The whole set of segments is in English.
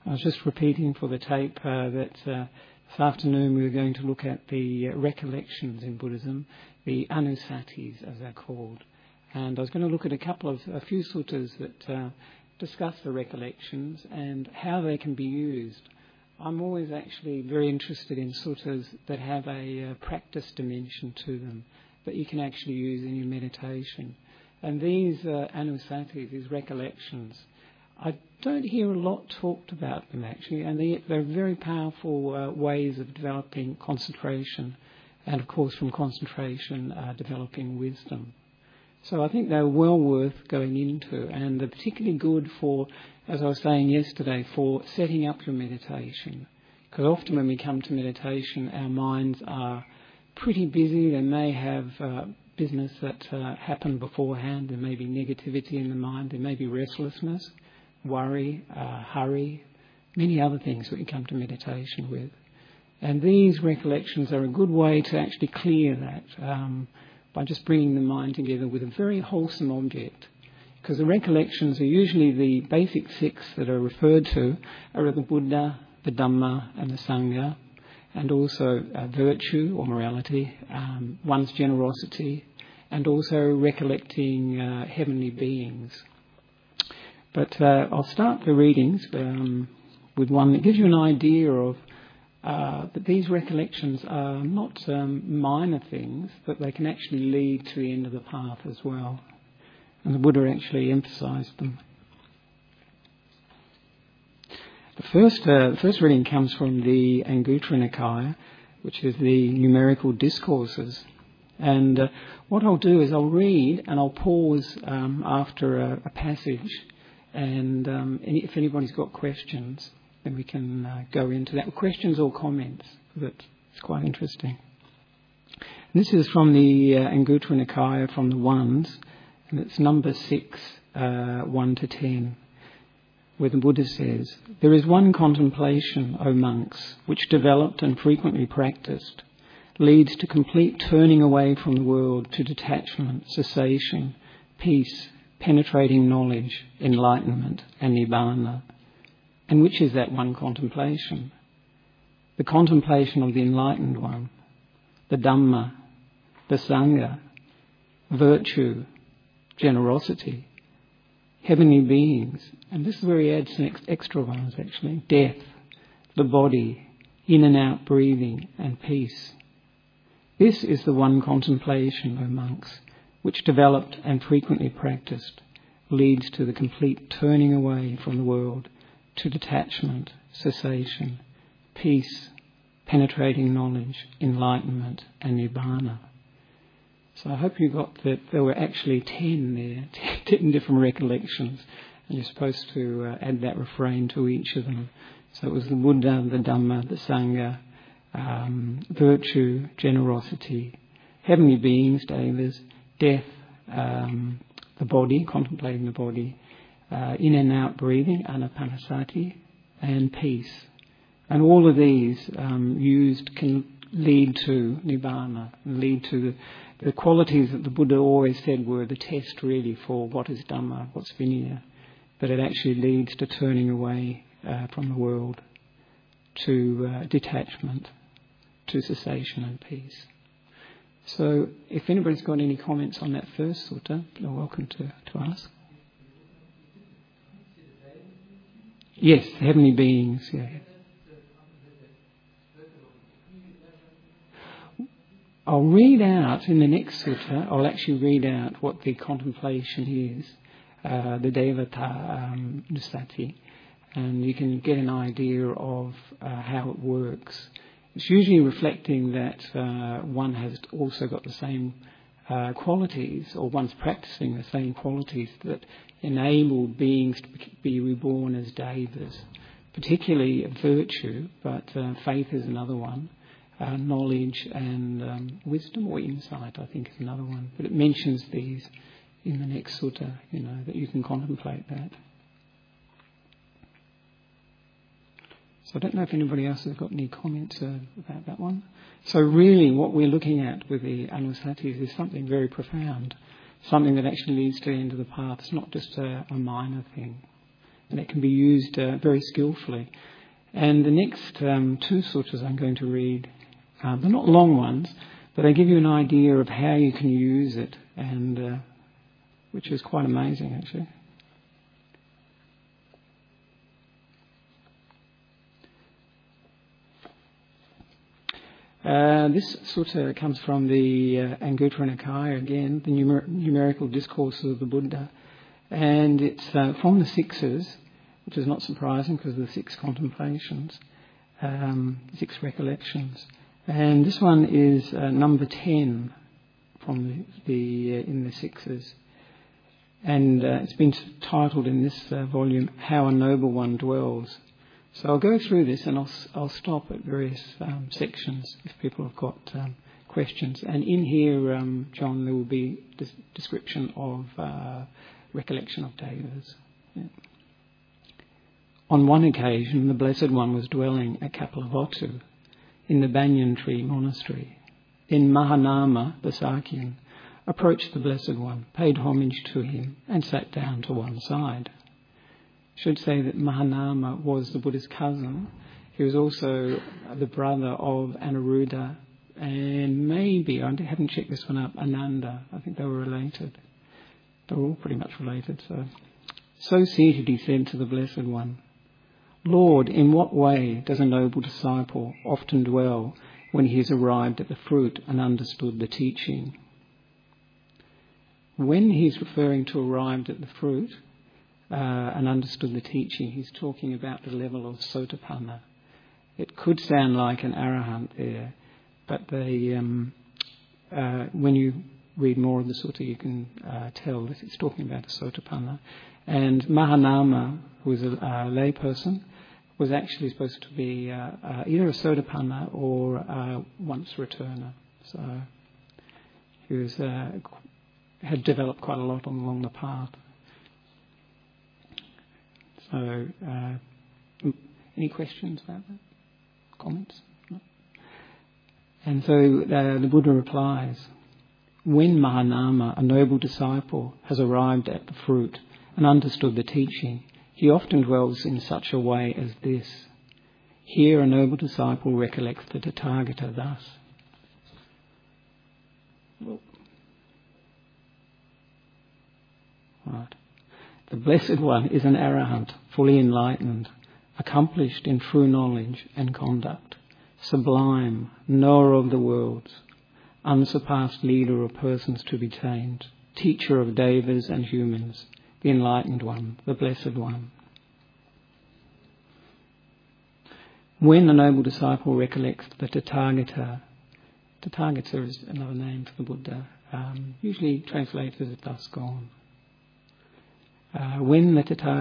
I was just repeating for the tape that this afternoon we were going to look at the recollections in Buddhism, the Anusatis as they're called. And I was going to look at a few suttas that discuss the recollections and how they can be used. I'm always actually very interested in suttas that have a practice dimension to them that you can actually use in your meditation. And these Anusatis, these recollections, I don't hear a lot talked about them actually, and they're very powerful ways of developing concentration, and of course from concentration developing wisdom. So I think they're well worth going into, and they're particularly good for, as I was saying yesterday, for setting up your meditation. Because often when we come to meditation, our minds are pretty busy. They may have business that happened beforehand. There may be negativity in the mind. There may be restlessness, worry, hurry, many other things that we come to meditation with. And these recollections are a good way to actually clear that by just bringing the mind together with a very wholesome object. Because the recollections are usually the basic six that are referred to are the Buddha, the Dhamma and the Sangha, and also virtue or morality, one's generosity, and also recollecting heavenly beings. But I'll start the readings with one that gives you an idea of that these recollections are not minor things, but they can actually lead to the end of the path as well. And the Buddha actually emphasised them. The first reading comes from the Anguttara Nikaya, which is the numerical discourses. And what I'll do is I'll read and I'll pause after a passage. And if anybody's got questions, then we can go into that. Questions or comments, but it's quite interesting. And this is from the Anguttara Nikaya, from the Ones, and it's number 6, 1 to 10, where the Buddha says, "There is one contemplation, O monks, which developed and frequently practiced, leads to complete turning away from the world to detachment, cessation, peace, penetrating knowledge, enlightenment and nibbana." And which is that one contemplation? The contemplation of the enlightened one, the Dhamma, the Sangha, virtue, generosity, heavenly beings, and this is where he adds some extra ones actually, death, the body, in and out breathing, and peace. This is the one contemplation, O monks, which developed and frequently practiced, leads to the complete turning away from the world to detachment, cessation, peace, penetrating knowledge, enlightenment and nibbana. So I hope you got that there were actually 10 there, 10 different recollections, and you're supposed to add that refrain to each of them. So it was the Buddha, the Dhamma, the Sangha, virtue, generosity, heavenly beings, devas, death, the body, contemplating the body, in and out breathing, anapanasati, and peace. And all of these used can lead to nibbana, lead to the qualities that the Buddha always said were the test really for what is Dhamma, what's Vinaya, but it actually leads to turning away from the world, to detachment, to cessation and peace. So if anybody's got any comments on that first sutta, you're welcome to ask. Yes, heavenly beings, yeah. I'll read out in the next sutta, I'll actually read out what the contemplation is, the Devata Nusati, and you can get an idea of how it works. It's usually reflecting that one has also got the same qualities, or one's practicing the same qualities that enable beings to be reborn as devas, particularly virtue, but faith is another one, knowledge and wisdom or insight, I think, is another one. But it mentions these in the next sutta, that you can contemplate that. So I don't know if anybody else has got any comments about that one. So really what we're looking at with the Anusatis is something very profound, something that actually leads to the end of the path. It's not just a minor thing. and it can be used very skillfully. And the next two sutras I'm going to read, they're not long ones, but they give you an idea of how you can use it, and which is quite amazing, actually. This sutta comes from the Anguttara Nikaya again, the numerical discourses of the Buddha, and it's from the Sixes, which is not surprising because of the six contemplations, six recollections. And this one is number 10 from in the Sixes, and it's been titled in this volume, "How a Noble One Dwells." So I'll go through this, and I'll stop at various sections if people have got questions. And in here, John, there will be description of recollection of devas. Yeah. On one occasion, the Blessed One was dwelling at Kapilavatthu in the Banyan Tree Monastery. Then Mahanama, the Sakyan, approached the Blessed One, paid homage to him, and sat down to one side. I should say that Mahanama was the Buddha's cousin. He was also the brother of Anuruddha, and maybe, I haven't checked this one up, Ananda. I think they were related. They were all pretty much related. So seated, he said to the Blessed One, "Lord, in what way does a noble disciple often dwell when he has arrived at the fruit and understood the teaching?" When he's referring to arrived at the fruit and understood the teaching, he's talking about the level of Sotapanna. It could sound like an arahant there, but when you read more of the sutta, you can tell that it's talking about a Sotapanna. And Mahanama, who was a layperson, was actually supposed to be either a Sotapanna or a once returner. So he was had developed quite a lot along the path. So, any questions about that? Comments? No? And so the Buddha replies, "When Mahanama, a noble disciple, has arrived at the fruit and understood the teaching, he often dwells in such a way as this. Here a noble disciple recollects the Tathagata thus." Right. "The Blessed One is an arahant, fully enlightened, accomplished in true knowledge and conduct, sublime, knower of the worlds, unsurpassed leader of persons to be tamed, teacher of devas and humans, the enlightened one, the Blessed One. When a noble disciple recollects the Tathagata," Tathagata is another name for the Buddha, usually translated as thus gone. When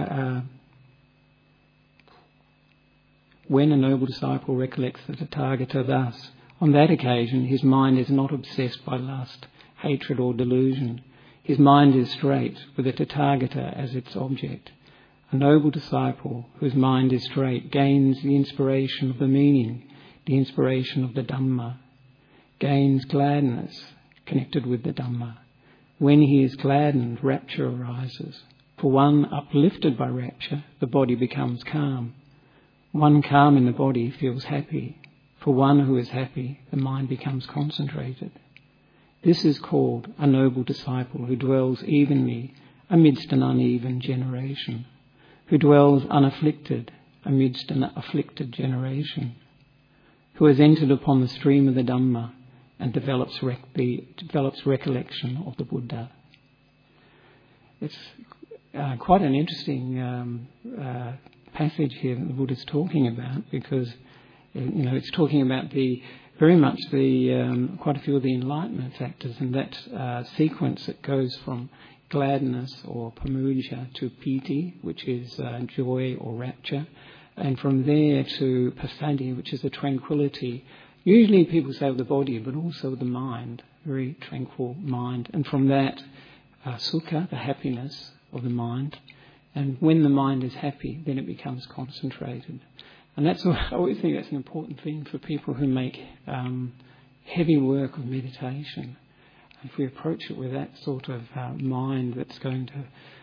a noble disciple recollects the Tathagata thus, on that occasion his mind is not obsessed by lust, hatred or delusion. His mind is straight, with the Tathagata as its object. A noble disciple whose mind is straight gains the inspiration of the meaning, the inspiration of the Dhamma, gains gladness connected with the Dhamma. When he is gladdened, rapture arises. For one uplifted by rapture, the body becomes calm. One calm in the body feels happy. For one who is happy, the mind becomes concentrated. This is called a noble disciple who dwells evenly amidst an uneven generation, who dwells unafflicted amidst an afflicted generation, who has entered upon the stream of the Dhamma and develops recollection of the Buddha. It's quite an interesting passage here that the Buddha is talking about, because it's talking about quite a few of the enlightenment factors, and that sequence that goes from gladness or pamuja to piti, which is joy or rapture, and from there to passaddhi, which is the tranquility. Usually people say of the body, but also the mind, very tranquil mind, and from that sukha, the happiness of the mind. And when the mind is happy, then it becomes concentrated. And I always think that's an important thing for people who make heavy work of meditation. If we approach it with that sort of mind that's going to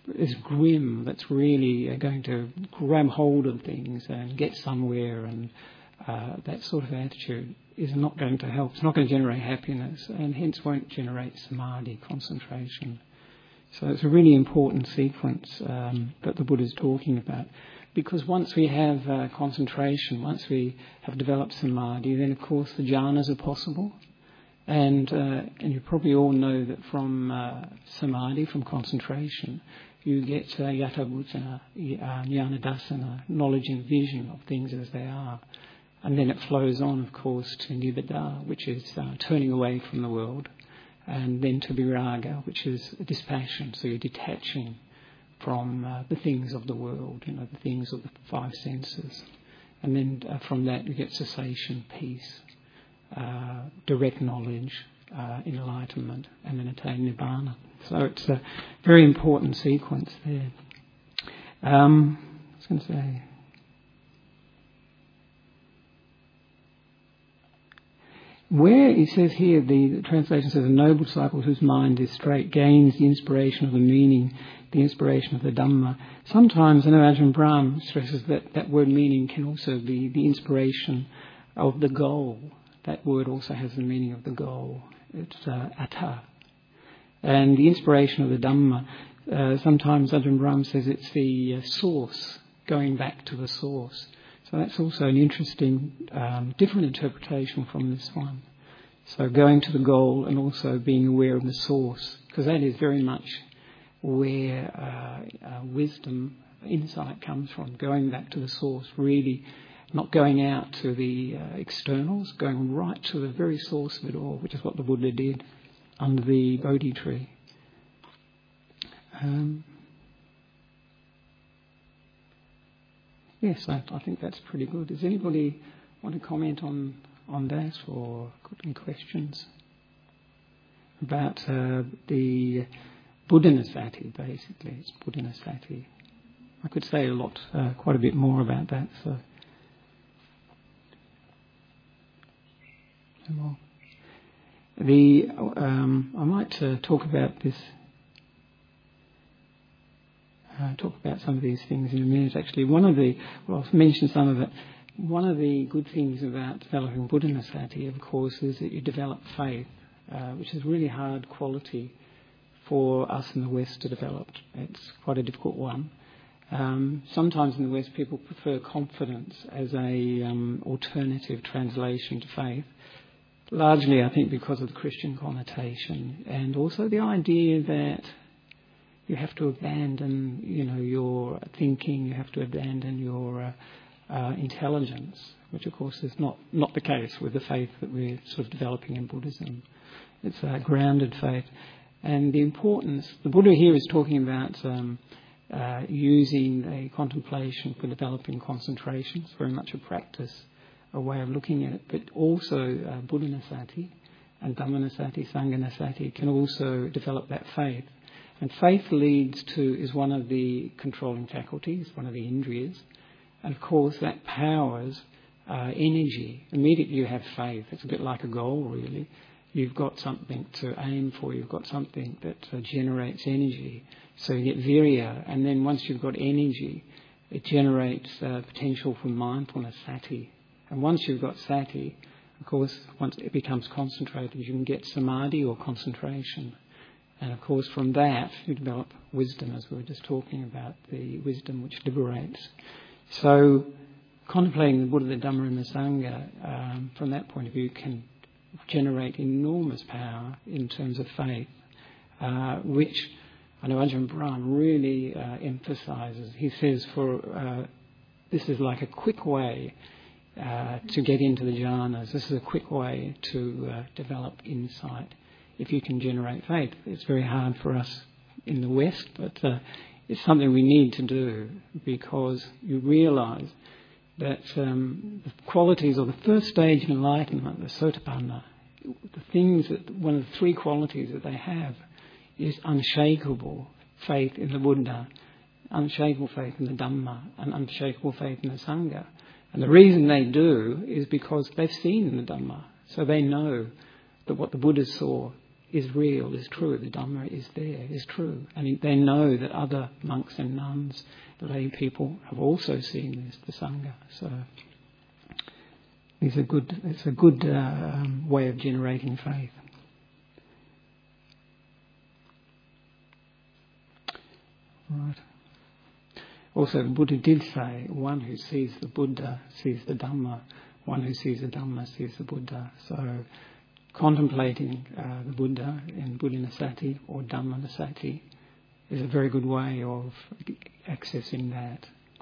grim that's really going to grab hold of things and get somewhere, and that sort of attitude is not going to help. It's not going to generate happiness, and hence won't generate samadhi, concentration. So it's a really important sequence that the Buddha is talking about. Because once we have concentration, once we have developed samadhi, then of course the jhanas are possible. And you probably all know that from samadhi, from concentration, you get yatha bhutana, jnana dassana, knowledge and vision of things as they are. And then it flows on, of course, to nibbida, which is turning away from the world, and then to viraga, which is dispassion. So you're detaching from the things of the world, the things of the five senses. And then from that you get cessation, peace, direct knowledge, enlightenment, and then attain nibbana. So it's a very important sequence there. I was going to say, where it says here, the translation says, a noble disciple whose mind is straight gains the inspiration of the meaning, the inspiration of the Dhamma. Sometimes, I know Ajahn Brahm stresses that word meaning can also be the inspiration of the goal. That word also has the meaning of the goal. It's atta. And the inspiration of the Dhamma, sometimes Ajahn Brahm says it's the source, going back to the source. So that's also an interesting, different interpretation from this one. So going to the goal and also being aware of the source, because that is very much where wisdom, insight comes from, going back to the source, really not going out to the externals, going right to the very source of it all, which is what the Buddha did under the Bodhi tree. Yes, I think that's pretty good. Does anybody want to comment on that, or got any questions about the Buddhanusati, basically? It's Buddhanusati. I could say quite a bit more about that. So, I might talk about this. Talk about some of these things in a minute. Actually, I'll mention some of it. One of the good things about developing Buddhanusati, of course, is that you develop faith, which is a really hard quality for us in the West to develop. It's quite a difficult one. Sometimes in the West, people prefer confidence as a alternative translation to faith. Largely, I think, because of the Christian connotation, and also the idea that you have to abandon, your thinking. You have to abandon your intelligence, which, of course, is not the case with the faith that we're sort of developing in Buddhism. It's a grounded faith, and the importance. The Buddha here is talking about using a contemplation for developing concentration. It's very much a practice, a way of looking at it, but also Buddhanusati and Dhammanusati, Sanghanusati can also develop that faith. And faith is one of the controlling faculties, one of the indriyas. And of course that powers energy. Immediately you have faith. It's a bit like a goal, really. You've got something to aim for. You've got something that generates energy. So you get virya. And then once you've got energy, it generates potential for mindfulness, sati. And once you've got sati, of course, once it becomes concentrated, you can get samadhi or concentration. And of course from that you develop wisdom, as we were just talking about, the wisdom which liberates. So contemplating the Buddha, the Dhamma and the Sangha from that point of view can generate enormous power in terms of faith, which I know Ajahn Brahm really emphasises. He says this is like a quick way to get into the jhanas. This is a quick way to develop insight. If you can generate faith, it's very hard for us in the West, but it's something we need to do, because you realise that the qualities of the first stage of enlightenment, the Sotapanna, one of the three qualities that they have is unshakable faith in the Buddha, unshakable faith in the Dhamma, and unshakable faith in the Sangha. And the reason they do is because they've seen the Dhamma, so they know that what the Buddha saw is real, is true. The Dhamma is there, is true. And they know that other monks and nuns, lay people, have also seen this, the Sangha. So it's a good way of generating faith. Right. Also, the Buddha did say, one who sees the Buddha sees the Dhamma, one who sees the Dhamma sees the Buddha. So contemplating the Buddha in Buddha-Nusati or Dhamma-Nusati is a very good way of accessing that.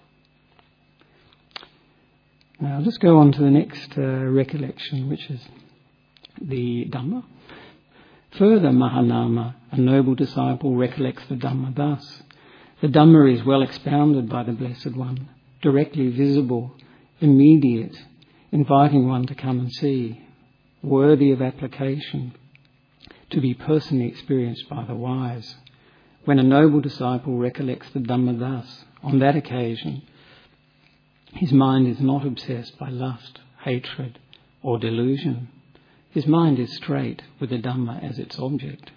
Now let's go on to the next recollection, which is the Dhamma. Further, Mahanama, a noble disciple, recollects the Dhamma thus. The Dhamma is well expounded by the Blessed One, directly visible, immediate, inviting one to come and see, worthy of application, to be personally experienced by the wise. When a noble disciple recollects the Dhamma thus, on that occasion, his mind is not obsessed by lust, hatred, or delusion. His mind is straight with the Dhamma as its object.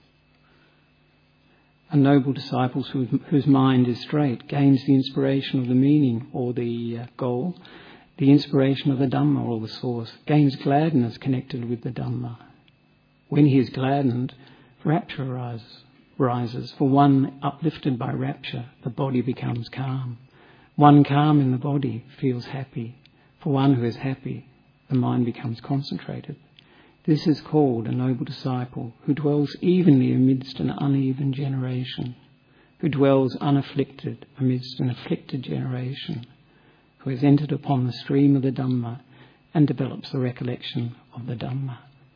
A noble disciple whose mind is straight gains the inspiration of the meaning or the goal, the inspiration of the Dhamma or the source, gains gladness connected with the Dhamma. When he is gladdened, rapture rises. For one uplifted by rapture, the body becomes calm. One calm in the body feels happy. For one who is happy, the mind becomes concentrated. This is called a noble disciple who dwells evenly amidst an uneven generation, who dwells unafflicted amidst an afflicted generation, who has entered upon the stream of the Dhamma and develops the recollection of the Dhamma.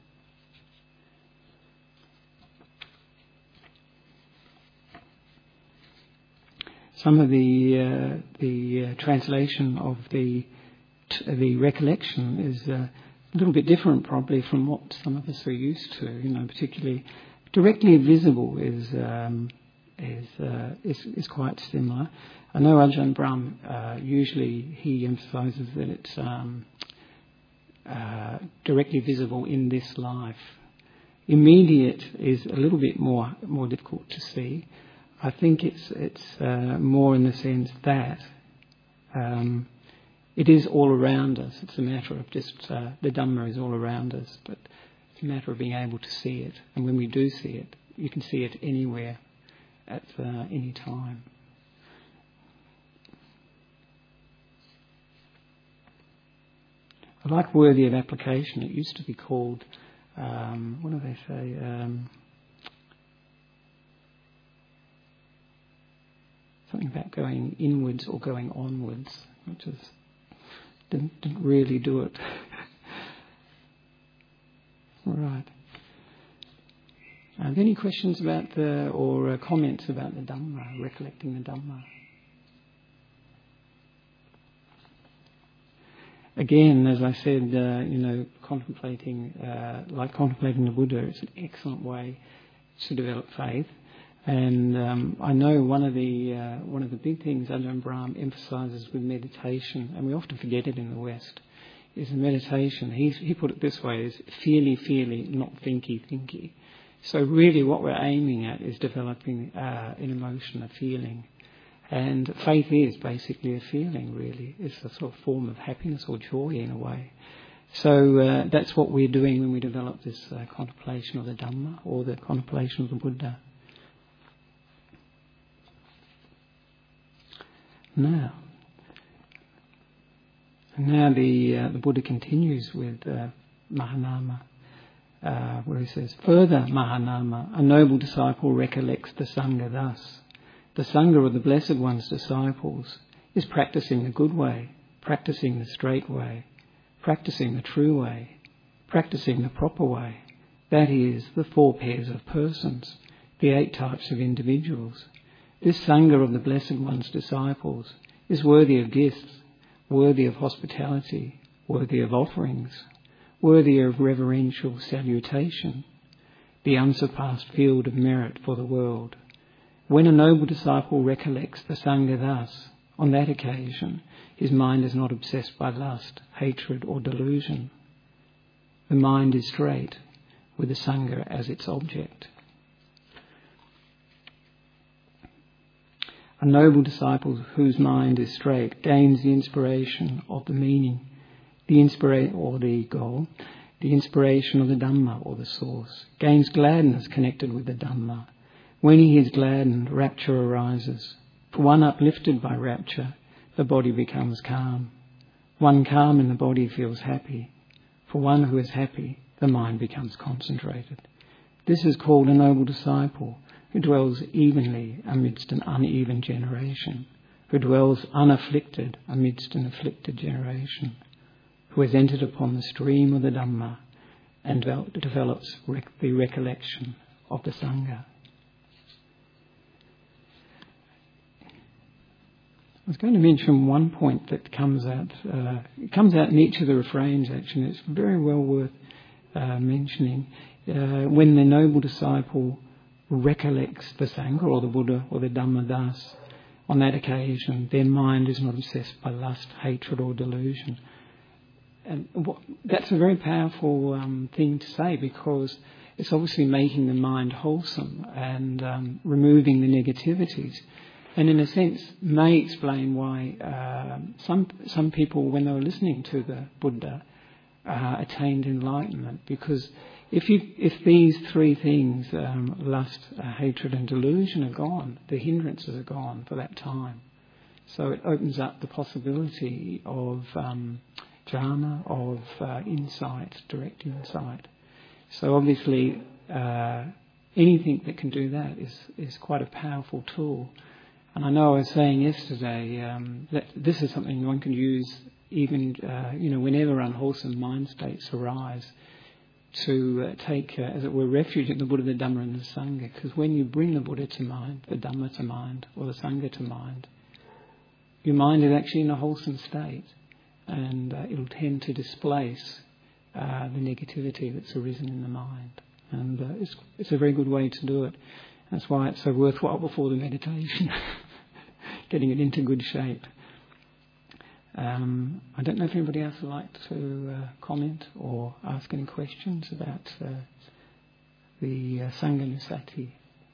Some of the translation of the recollection is a little bit different, probably, from what some of us are used to. Particularly directly visible is quite similar. I know Ajahn Brahm usually he emphasises that it's directly visible in this life. Immediate is a little bit more difficult to see. I think it's more in the sense that it is all around us. It's a matter of just the Dhamma is all around us, but it's a matter of being able to see it. And when we do see it, you can see it anywhere, at any time. I like worthy of application. It used to be called, what do they say? Something about going inwards or going onwards, which is didn't really do it. Right. Are there any questions about or comments about the Dhamma, recollecting the Dhamma? Again, as I said, contemplating the Buddha, it's an excellent way to develop faith. And I know one of the big things Ajahn Brahm emphasises with meditation, and we often forget it in the West, is the meditation. He put it this way: is feely, not thinky. So really, what we're aiming at is developing an emotion, a feeling, and faith is basically a feeling. Really, it's a sort of form of happiness or joy in a way. So that's what we're doing when we develop this contemplation of the Dhamma or the contemplation of the Buddha. Now the Buddha continues with Mahanama, where he says, further, Mahanama, a noble disciple recollects the Sangha thus. The Sangha of the Blessed One's disciples is practicing the good way, practicing the straight way, practicing the true way, practicing the proper way. That is, the 4 pairs of persons, the 8 types of individuals. This Sangha of the Blessed One's disciples is worthy of gifts, worthy of hospitality, worthy of offerings, worthy of reverential salutation, the unsurpassed field of merit for the world. When a noble disciple recollects the Sangha thus, on that occasion, his mind is not obsessed by lust, hatred or delusion. The mind is straight, with the Sangha as its object. A noble disciple whose mind is straight gains the inspiration of the meaning, or the goal, the inspiration of the Dhamma or the source, gains gladness connected with the Dhamma. When he is gladdened, rapture arises. For one uplifted by rapture, the body becomes calm. One calm in the body feels happy. For one who is happy, the mind becomes concentrated. This is called a noble disciple, who dwells evenly amidst an uneven generation, who dwells unafflicted amidst an afflicted generation, who has entered upon the stream of the Dhamma and develops the recollection of the Sangha. I was going to mention one point that comes out. It comes out in each of the refrains, actually. It's very well worth mentioning. When the noble disciple recollects the Sangha or the Buddha or the Dhamma thus, on that occasion, their mind is not obsessed by lust, hatred or delusion. And that's a very powerful thing to say, because it's obviously making the mind wholesome and removing the negativities. And in a sense may explain why some people, when they were listening to the Buddha, attained enlightenment, because if these three things, lust, hatred and delusion, are gone, the hindrances are gone for that time. So it opens up the possibility of jhana, of insight, direct insight. So obviously anything that can do that is quite a powerful tool. And I know I was saying yesterday that this is something one can use even whenever unwholesome mind states arise, to take, as it were, refuge in the Buddha, the Dhamma and the Sangha. Because when you bring the Buddha to mind, the Dhamma to mind, or the Sangha to mind, your mind is actually in a wholesome state, and it'll tend to displace the negativity that's arisen in the mind. And it's a very good way to do it. That's why it's so worthwhile before the meditation, getting it into good shape. I don't know if anybody else would like to comment or ask any questions about the Sangha-nusati.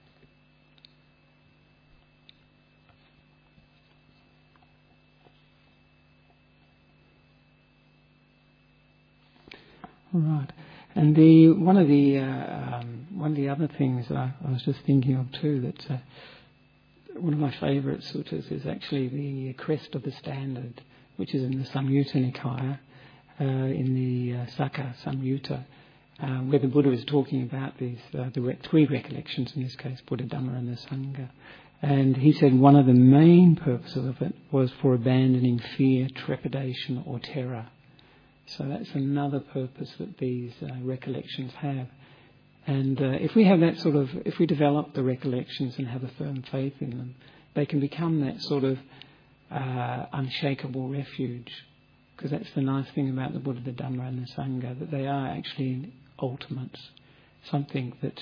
Right, and one of the other things I was just thinking of too, that one of my favourite suttas is actually the Crest of the Standard, which is in the Samyutta Nikaya, in the Sakka Samyutta, where the Buddha is talking about these the three recollections, in this case Buddha, Dhamma and the Sangha. And he said one of the main purposes of it was for abandoning fear, trepidation or terror. So that's another purpose that these recollections have. And if we have that if we develop the recollections and have a firm faith in them, they can become that sort of unshakable refuge. Because that's the nice thing about the Buddha, the Dhamma and the Sangha, that they are actually ultimates, something that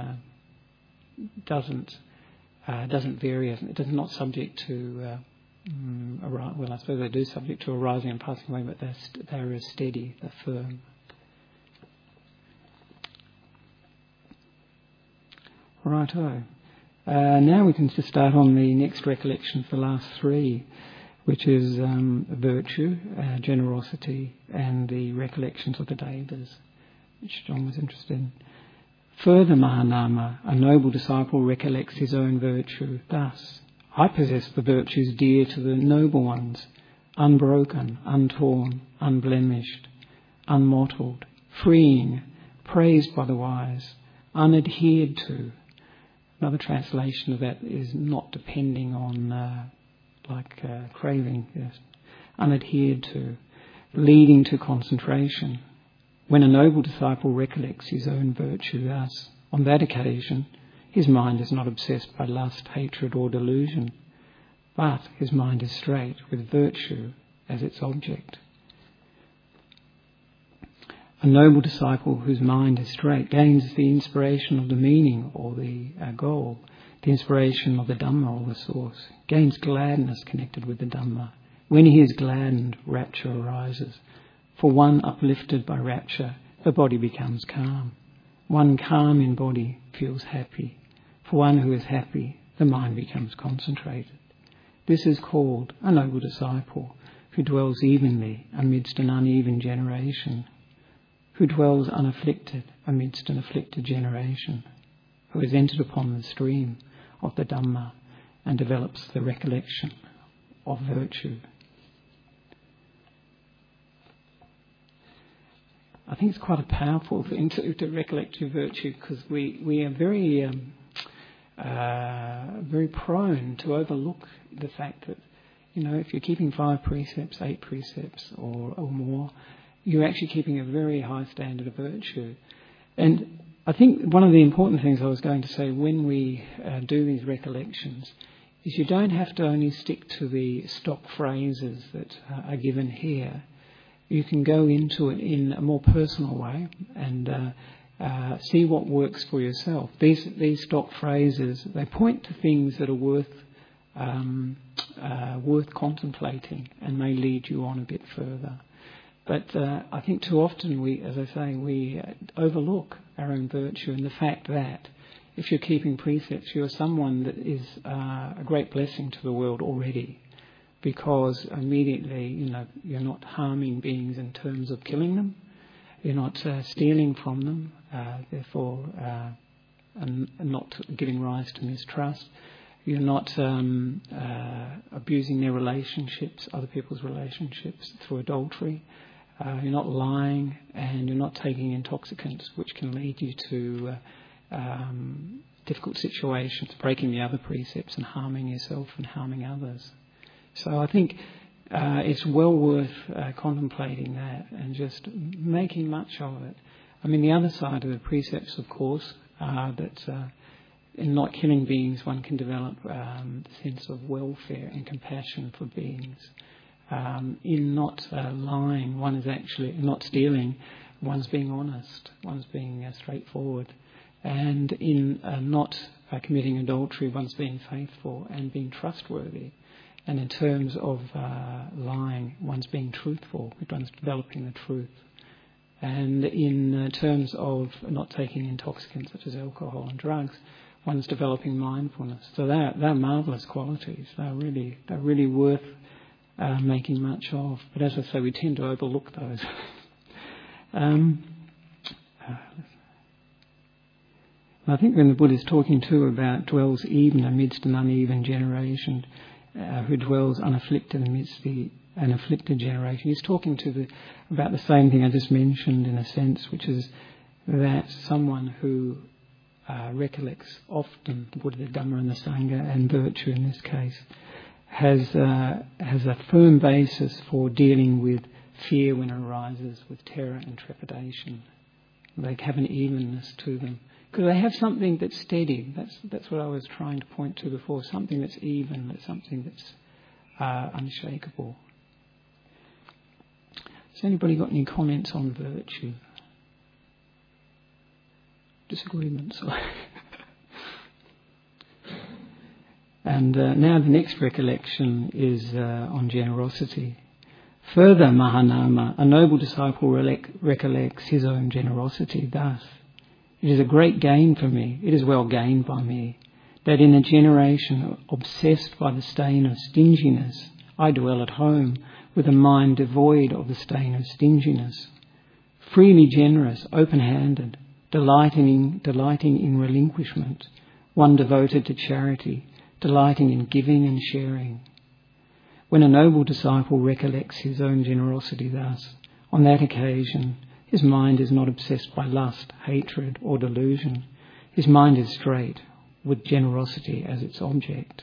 doesn't vary, it is not subject to well, I suppose they do subject to arising and passing away, but they're as steady, they're firm. Righto. Now we can just start on the next recollection, the last three, which is virtue, generosity, and the recollections of the Devas, which John was interested in. Further, Mahanama, a noble disciple, recollects his own virtue thus: I possess the virtues dear to the noble ones, unbroken, untorn, unblemished, unmottled, freeing, praised by the wise, unadhered to. Another translation of that is not depending on, craving, yes. Unadhered to, leading to concentration. When a noble disciple recollects his own virtue thus, on that occasion, his mind is not obsessed by lust, hatred or delusion, but his mind is straight with virtue as its object. A noble disciple whose mind is straight gains the inspiration of the meaning or the goal, the inspiration of the Dhamma or the source, gains gladness connected with the Dhamma. When he is gladdened, rapture arises. For one uplifted by rapture, the body becomes calm. One calm in body feels happy. For one who is happy, the mind becomes concentrated. This is called a noble disciple who dwells evenly amidst an uneven generation, who dwells unafflicted amidst an afflicted generation, who has entered upon the stream of the Dhamma and develops the recollection of virtue. I think it's quite a powerful thing to recollect your virtue, because we are very prone to overlook the fact that, if you're keeping 5 precepts, 8 precepts or more, you're actually keeping a very high standard of virtue. And I think one of the important things I was going to say when we do these recollections is you don't have to only stick to the stock phrases that are given here. You can go into it in a more personal way and see what works for yourself. These stock phrases, they point to things that are worth contemplating and may lead you on a bit further. But I think too often we overlook our own virtue and the fact that if you're keeping precepts, you're someone that is a great blessing to the world already, because immediately, you're not harming beings in terms of killing them, you're not stealing from them, therefore and not giving rise to mistrust. You're not abusing their relationships, other people's relationships, through adultery. You're not lying, and you're not taking intoxicants, which can lead you to difficult situations, breaking the other precepts and harming yourself and harming others. So I think it's well worth contemplating that and just making much of it. I mean, the other side of the precepts, of course, that in not killing beings, one can develop a sense of welfare and compassion for beings. In not lying, one is actually not stealing, one's being honest, one's being straightforward. And in not committing adultery, one's being faithful and being trustworthy. And in terms of lying, one's being truthful, one's developing the truth. And in terms of not taking intoxicants such as alcohol and drugs, one's developing mindfulness. So they're marvellous qualities. They're really worth making much of. But as I say, we tend to overlook those. I think when the Buddha is talking too about dwells even amidst an uneven generation, who dwells unafflicted amidst an afflicted generation, he's talking about the same thing I just mentioned in a sense, which is that someone who recollects often the Buddha, the Dhamma and the Sangha, and virtue in this case, has a firm basis for dealing with fear when it arises, with terror and trepidation. They have an evenness to them, because they have something that's steady. That's what I was trying to point to before, something that's even, that's something that's unshakable. Has anybody got any comments on virtue? Disagreements? And now the next recollection is on generosity. Further, Mahanama, a noble disciple recollects his own generosity thus: it is a great gain for me, it is well gained by me, that in a generation obsessed by the stain of stinginess, I dwell at home with a mind devoid of the stain of stinginess, freely generous, open-handed, delighting in relinquishment, one devoted to charity, delighting in giving and sharing. When a noble disciple recollects his own generosity thus, on that occasion his mind is not obsessed by lust, hatred or delusion. His mind is straight, with generosity as its object.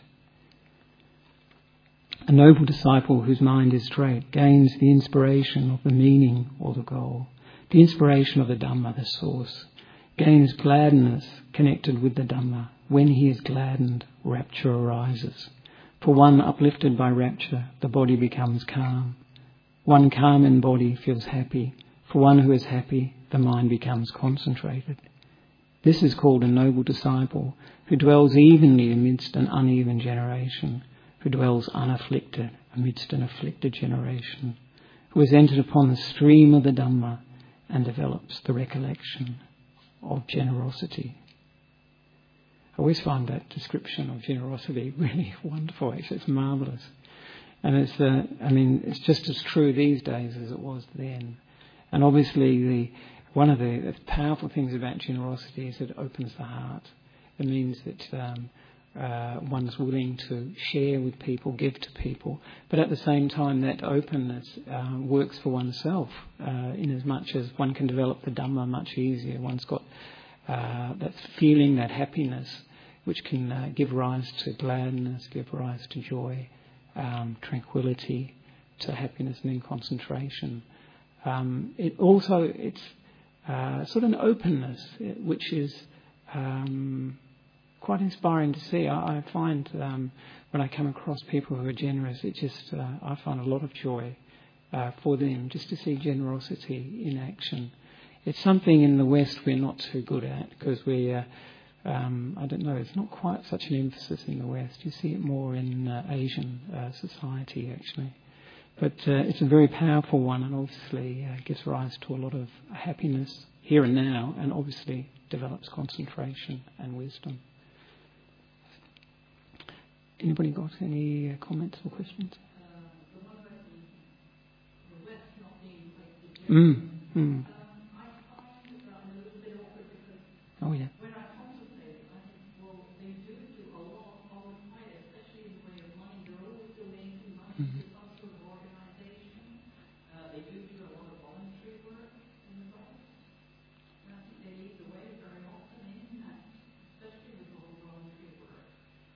A noble disciple whose mind is straight gains the inspiration of the meaning or the goal, the inspiration of the Dhamma, the source, gains gladness connected with the Dhamma. When he is gladdened, rapture arises. For one uplifted by rapture, the body becomes calm. One calm in body feels happy. For one who is happy, the mind becomes concentrated. This is called a noble disciple who dwells evenly amidst an uneven generation, who dwells unafflicted amidst an afflicted generation, who has entered upon the stream of the Dhamma and develops the recollection of generosity. I always find that description of generosity really wonderful. Actually, it's marvellous. And it's just as true these days as it was then. And obviously, one of the powerful things about generosity is that it opens the heart. It means that one's willing to share with people, give to people, but at the same time, that openness works for oneself in as much as one can develop the Dhamma much easier. One's got that feeling, that happiness, which can give rise to gladness, give rise to joy, tranquility, to happiness and then concentration. It's sort of an openness, which is quite inspiring to see. I find when I come across people who are generous, I find a lot of joy for them just to see generosity in action. It's something in the West we're not too good at because I don't know, it's not quite such an emphasis in the West. You see it more in Asian society, actually. But it's a very powerful one and obviously gives rise to a lot of happiness here and now and obviously develops concentration and wisdom. Anybody got any comments or questions? The one about the West not being like the I find that I'm a little bit awkward because oh, yeah. when I contemplate, I think, well, they do a lot of quite, especially in the way of money. They're always donating money to some sort of organization. They do a lot of voluntary work in the West. And I think they lead the way very often in that, especially with all the voluntary work.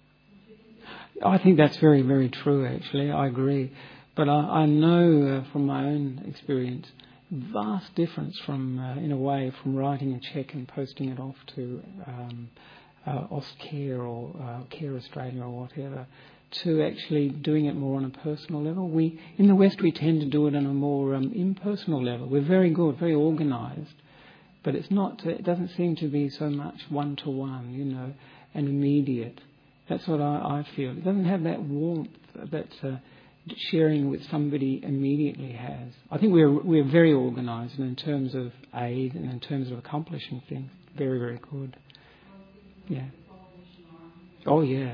I think that's very, very true, actually. I agree. But I know from my own experience, vast difference from, in a way, from writing a cheque and posting it off to Auscare or Care Australia or whatever, to actually doing it more on a personal level. In the West, we tend to do it on a more impersonal level. We're very good, very organised, but it doesn't seem to be so much one-to-one, and immediate. That's what I feel. It doesn't have that warmth that sharing with somebody immediately has. I think we're very organised, and in terms of aid and in terms of accomplishing things, very, very good. Yeah. Oh, yeah.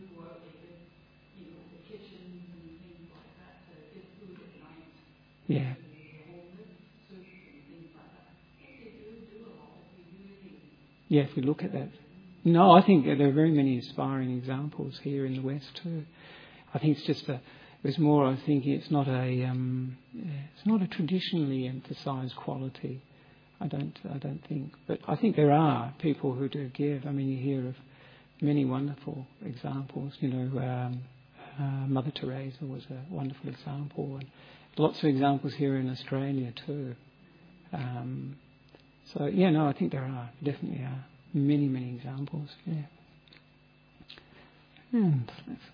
Yeah. Yeah, if we look at that. No, I think there are very many inspiring examples here in the West too. I think it's not a traditionally emphasised quality. I don't think, but I think there are people who do give. I mean, you hear of many wonderful examples. Mother Teresa was a wonderful example, and lots of examples here in Australia too. I think there definitely are many, many examples. Yeah. And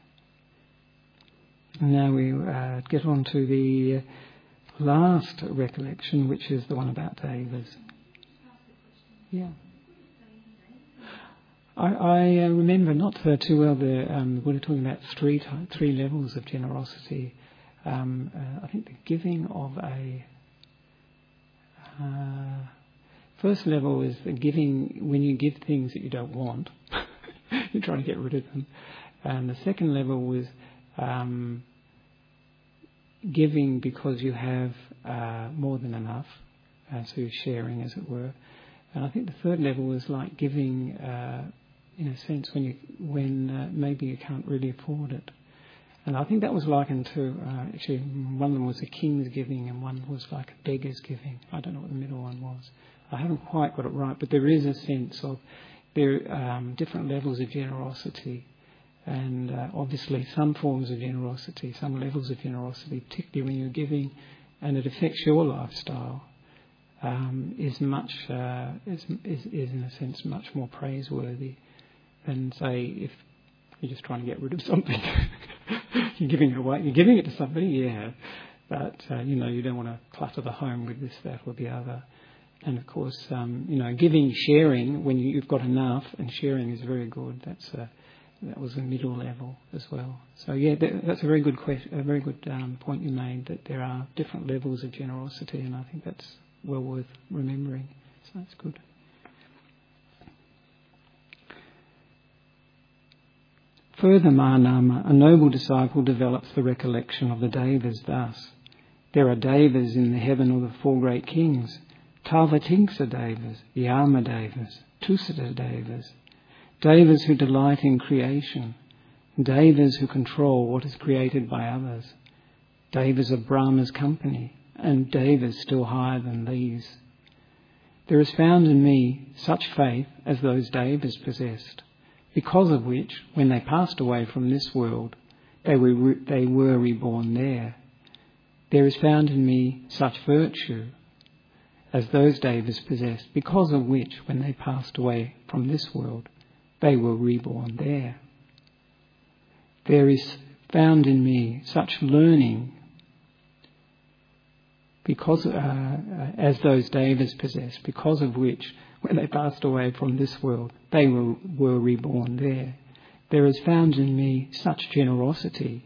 now we get on to the last recollection, which is the one about Devas. Yeah. I remember not too well we're talking about three levels of generosity. I think the giving of first level is the giving when you give things that you don't want. You're trying to get rid of them. And the second level was giving because you have more than enough, so you're sharing, as it were. And I think the third level was like giving, in a sense, when maybe you can't really afford it. And I think that was likened to, actually, one of them was a king's giving and one was like a beggar's giving. I don't know what the middle one was. I haven't quite got it right, but there is a sense of there are different levels of generosity. And obviously some forms of generosity, some levels of generosity, particularly when you're giving and it affects your lifestyle, is in a sense much more praiseworthy than, say, if you're just trying to get rid of something. You're giving it away. You're giving it to somebody, yeah. But, you don't want to clutter the home with this, that or the other. And, of course, giving, sharing, when you've got enough, and sharing is very good. That was the middle level as well. So, yeah, that's a very good point you made, that there are different levels of generosity, and I think that's well worth remembering. So that's good. Further, Mahanama, a noble disciple, develops the recollection of the Devas thus. There are Devas in the heaven of the four great kings, Talvatingsa Devas, Yama Devas, Tusita Devas, Devas who delight in creation, Devas who control what is created by others, Devas of Brahma's company, and Devas still higher than these. There is found in me such faith as those Devas possessed, because of which, when they passed away from this world, they were reborn there. There is found in me such virtue as those Devas possessed, because of which, when they passed away from this world, they were reborn there. There is found in me such learning, because as those Devas possess, because of which, when they passed away from this world, they were reborn there. There is found in me such generosity,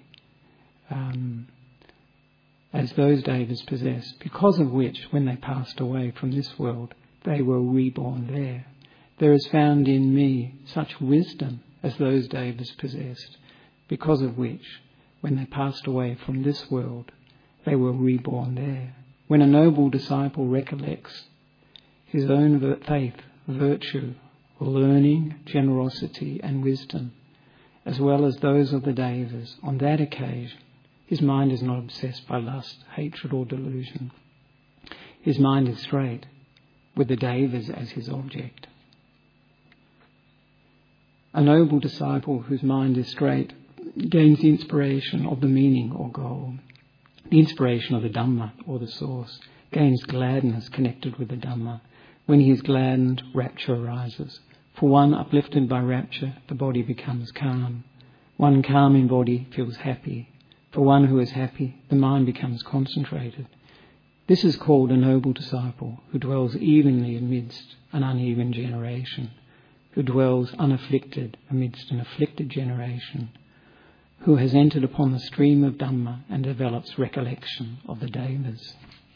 as those Devas possess, because of which, when they passed away from this world, they were reborn there. There is found in me such wisdom, as those Devas possessed, because of which, when they passed away from this world, they were reborn there. When a noble disciple recollects his own faith, virtue, learning, generosity and wisdom, as well as those of the Devas, on that occasion his mind is not obsessed by lust, hatred or delusion. His mind is straight, with the Devas as his object. A noble disciple whose mind is straight gains the inspiration of the meaning or goal. The inspiration of the Dhamma, or the source, gains gladness connected with the Dhamma. When he is gladdened, rapture arises. For one uplifted by rapture, the body becomes calm. One calm in body feels happy. For one who is happy, the mind becomes concentrated. This is called a noble disciple, who dwells evenly amidst an uneven generation, who dwells unafflicted amidst an afflicted generation, who has entered upon the stream of Dhamma and develops recollection of the Devas.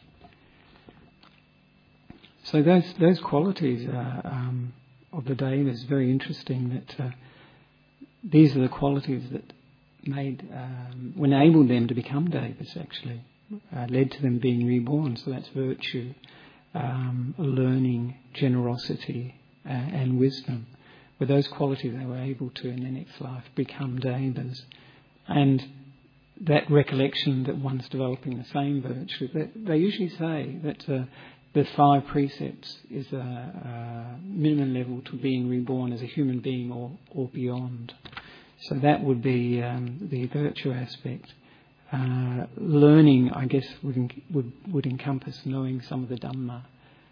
So those qualities of the Devas, very interesting that these are the qualities that enabled them to become Devas, actually, led to them being reborn. So that's virtue, learning, generosity and wisdom. With those qualities they were able to, in their next life, become Devas. And that recollection that one's developing the same virtue, they usually say that the 5 precepts is a minimum level to being reborn as a human being or beyond. So that would be the virtue aspect. Learning, I guess, would encompass knowing some of the Dhamma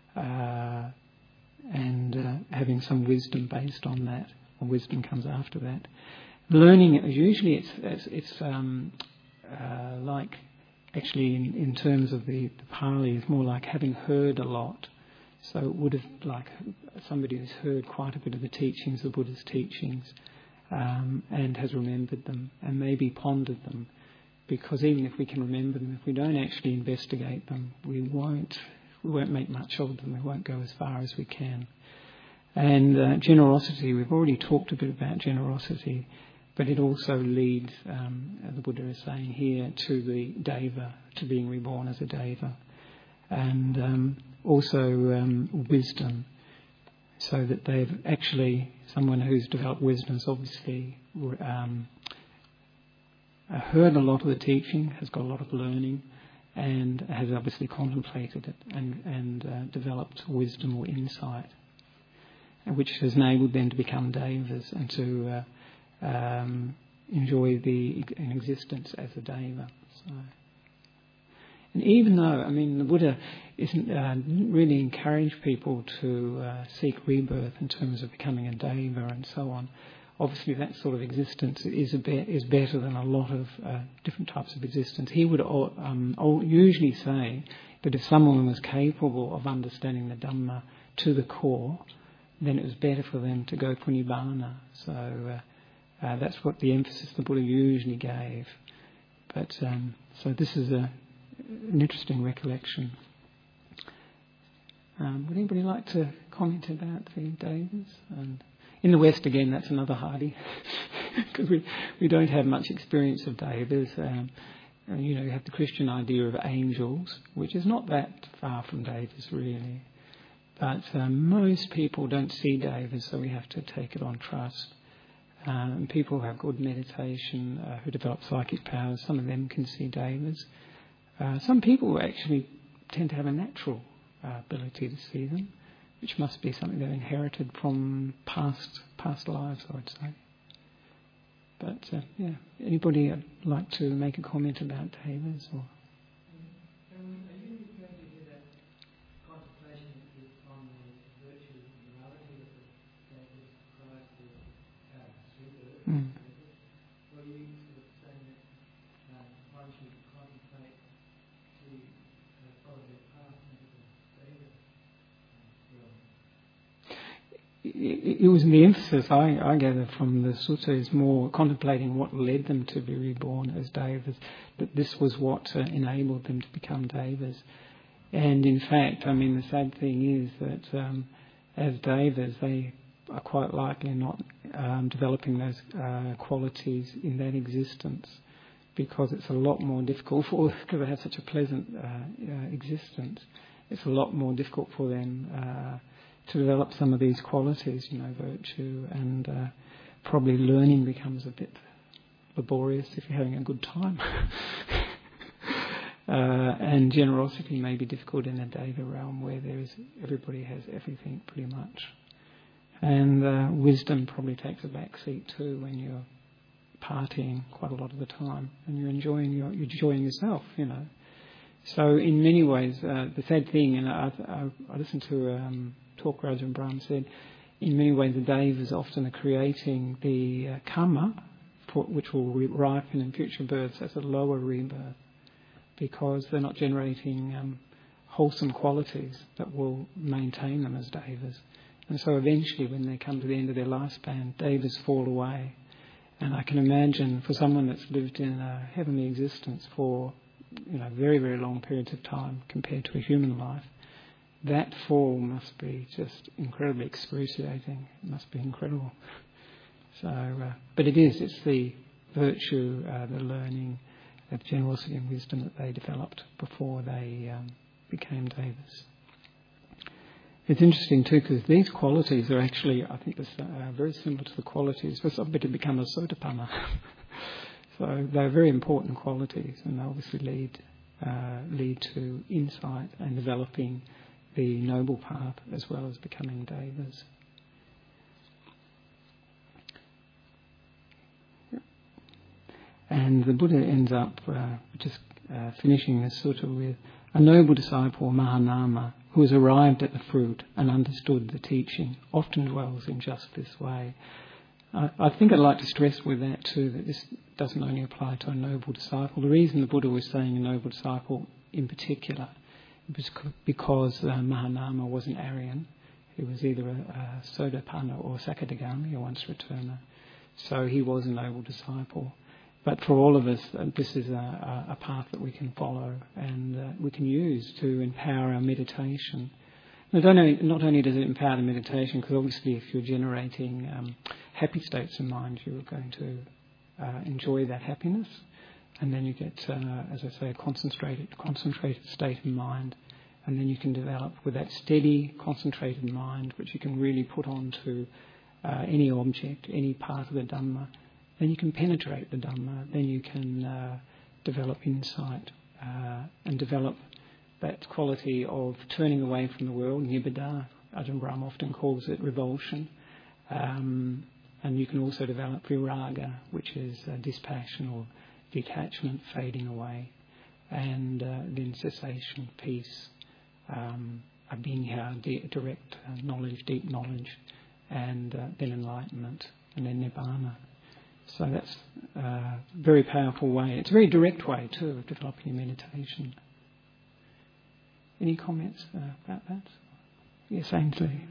and having some wisdom based on that. Or wisdom comes after that. Learning, usually it's like, actually in terms of the Pali, it's more like having heard a lot. So it would have, like somebody who's heard quite a bit of the teachings, the Buddha's teachings, and has remembered them and maybe pondered them. Because even if we can remember them, if we don't actually investigate them, we won't make much of them. We won't go as far as we can. And generosity, we've already talked a bit about generosity. But it also leads, as the Buddha is saying here, to the Deva, to being reborn as a Deva. And also wisdom, so that they've actually, someone who's developed wisdom has obviously heard a lot of the teaching, has got a lot of learning, and has obviously contemplated it and developed wisdom or insight, which has enabled them to become Devas and to enjoy an existence as a Deva. So, and even though, the Buddha didn't really encourage people to seek rebirth in terms of becoming a Deva and so on. Obviously, that sort of existence is better than a lot of different types of existence. He would usually say that if someone was capable of understanding the Dhamma to the core, then it was better for them to go for Nibbana. So that's what the emphasis the Buddha usually gave. But so this is an interesting recollection. Would anybody like to comment about the Devas? And In the West, again, that's another hardie, because we don't have much experience of devas. You have the Christian idea of angels, which is not that far from devas, really. But most people don't see devas, so we have to take it on trust. People who have good meditation, who develop psychic powers, some of them can see devas. Some people actually tend to have a natural ability to see them, which must be something they've inherited from past lives, I would say. But, anybody like to make a comment about devas? Or? Are you referring to that contemplation on the virtue and morality of the devas prior to rebirth? Or are you sort of saying that one should contemplate to follow their path into the deva realm? It was the emphasis I gather from the sutta is more contemplating what led them to be reborn as devas, that this was what enabled them to become devas. And in fact, the sad thing is that as devas, they are quite likely not developing those qualities in that existence, because it's a lot more difficult for, because they have such a pleasant existence, it's a lot more difficult for them to develop some of these qualities, virtue, and probably learning becomes a bit laborious if you're having a good time. And generosity may be difficult in a deva realm where everybody has everything pretty much. And wisdom probably takes a back seat too when you're partying quite a lot of the time and you're enjoying yourself, So in many ways, the sad thing, and I listened to talk Ajahn Brahm said, in many ways the devas often are creating the karma which will ripen in future births as a lower rebirth, because they're not generating wholesome qualities that will maintain them as devas. And so eventually when they come to the end of their lifespan, devas fall away. And I can imagine for someone that's lived in a heavenly existence for very, very long periods of time compared to a human life, that fall must be just incredibly excruciating. It must be incredible. So, but it's the virtue, the learning, the generosity and wisdom that they developed before they became devas. It's interesting too, because these qualities are actually, I think, very similar to the qualities for somebody to become a sotapanna. So they're very important qualities, and they obviously lead to insight and developing the noble path as well as becoming devas. And the Buddha ends up just finishing this sutta with a noble disciple, Mahanama, who has arrived at the fruit and understood the teaching, often dwells in just this way. I think I'd like to stress with that too that this doesn't only apply to a noble disciple. The reason the Buddha was saying a noble disciple in particular was because Mahanama was an Aryan. He was either a Sotapanna or Sakadagami, a once returner. So he was a noble disciple. But for all of us, this is a path that we can follow and we can use to empower our meditation. Not only does it empower the meditation, because obviously if you're generating happy states of mind, you're going to enjoy that happiness. And then you get, as I say, a concentrated state of mind. And then you can develop with that steady, concentrated mind, which you can really put onto any object, any part of the Dhamma. Then you can penetrate the Dhamma. Then you can develop insight and develop that quality of turning away from the world, nibbida. Ajahn Brahm often calls it revulsion. And you can also develop viraga, which is dispassion or detachment, fading away, and then cessation, peace, abhinya, direct knowledge, deep knowledge, and then enlightenment, and then nibbana. So that's a very powerful way. It's a very direct way too of developing your meditation. Any comments about that? Yes, Ainsley.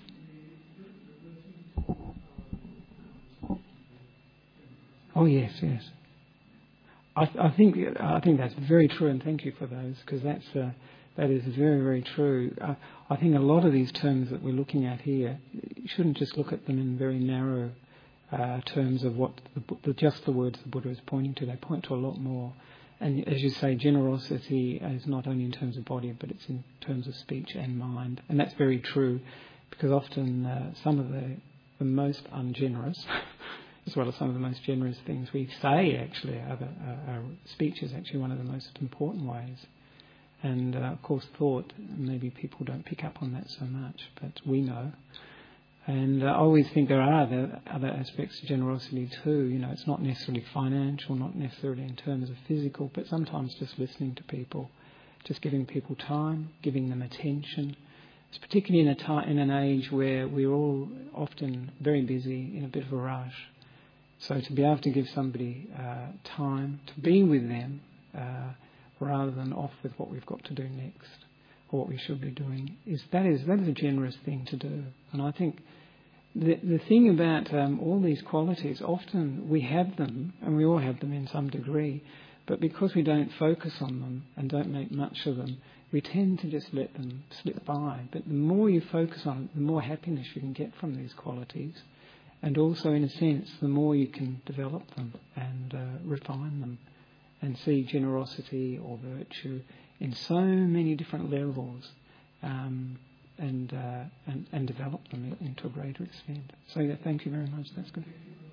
Oh yes. I think that's very true, and thank you for those, because That is very, very true. I think a lot of these terms that we're looking at here, you shouldn't just look at them in very narrow terms of what just the words the Buddha is pointing to. They point to a lot more. And as you say, generosity is not only in terms of body, but it's in terms of speech and mind. And that's very true, because often some of the most ungenerous, as well as some of the most generous things we say, actually, our speech is actually one of the most important ways. And, of course, thought, maybe people don't pick up on that so much, but we know. And I always think there are other aspects of generosity too. You know, it's not necessarily financial, not necessarily in terms of physical, but sometimes just listening to people, just giving people time, giving them attention. It's particularly in an age where we're all often very busy, in a bit of a rush. So to be able to give somebody time to be with them rather than off with what we've got to do next or what we should be doing, that is a generous thing to do. And I think the thing about all these qualities, often we have them, and we all have them in some degree, but because we don't focus on them and don't make much of them, we tend to just let them slip by. But the more you focus on it, the more happiness you can get from these qualities. And also, in a sense, the more you can develop them and refine them and see generosity or virtue in so many different levels and develop them into a greater extent. So yeah, thank you very much. That's good.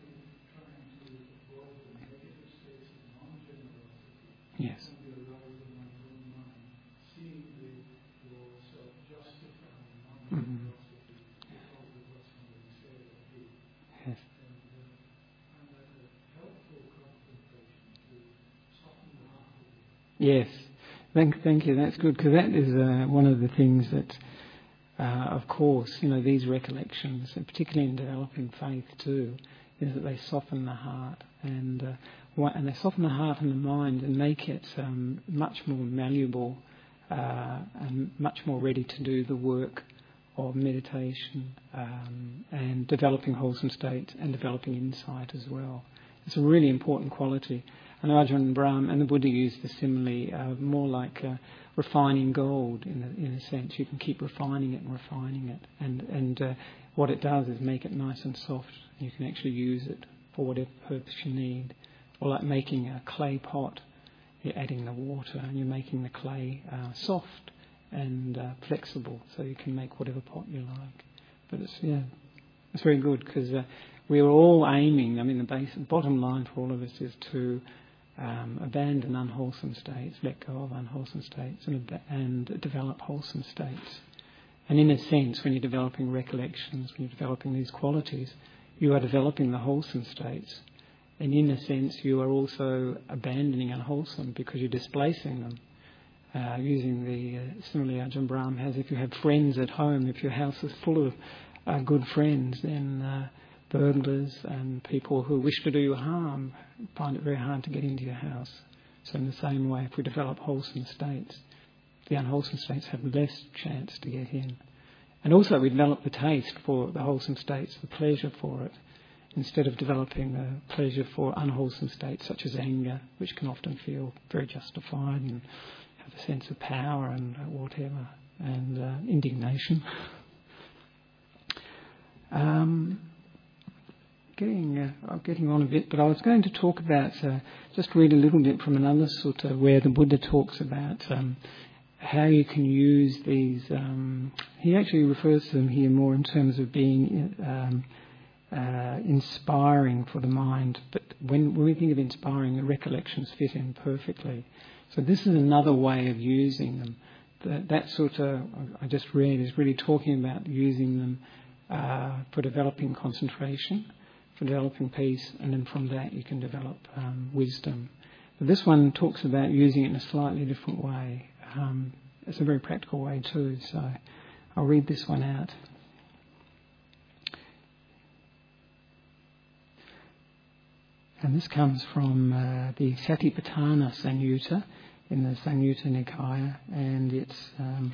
Yes. Mm-hmm. Yes. Yes. Thank you. That's good, because that is one of the things that, of course, you know, these recollections, and particularly in developing faith too, is that they soften the heart and they soften the heart and the mind and make it much more malleable and much more ready to do the work of meditation and developing wholesome state and developing insight as well. It's a really important quality. And Ajahn Brahm and the Buddha used the simile more like refining gold in a sense. You can keep refining it and refining it. And what it does is make it nice and soft. You can actually use it for whatever purpose you need. Or like making a clay pot. You're adding the water and you're making the clay soft and flexible, so you can make whatever pot you like. But it's very good, because we're all aiming. I mean, the bottom line for all of us is to abandon unwholesome states, let go of unwholesome states, and develop wholesome states. And in a sense, when you're developing recollections, when you're developing these qualities, you are developing the wholesome states. And in a sense, you are also abandoning unwholesome, because you're displacing them. Using the simile Ajahn Brahm has, if you have friends at home, if your house is full of good friends, then burglars and people who wish to do you harm find it very hard to get into your house. So in the same way, if we develop wholesome states, the unwholesome states have less chance to get in. And also we develop the taste for the wholesome states, the pleasure for it, instead of developing the pleasure for unwholesome states such as anger, which can often feel very justified and have a sense of power and whatever, and indignation. Getting on a bit, but I was going to talk about, just read a little bit from another sutta where the Buddha talks about how you can use these. He actually refers to them here more in terms of being inspiring for the mind. But when we think of inspiring, the recollections fit in perfectly. So this is another way of using them. That sutta I just read is really talking about using them for developing concentration, for developing peace, and then from that you can develop wisdom. But this one talks about using it in a slightly different way. It's a very practical way too, so I'll read this one out. And this comes from the Satipatthana Sanyutta in the Sanyutta Nikaya, and it's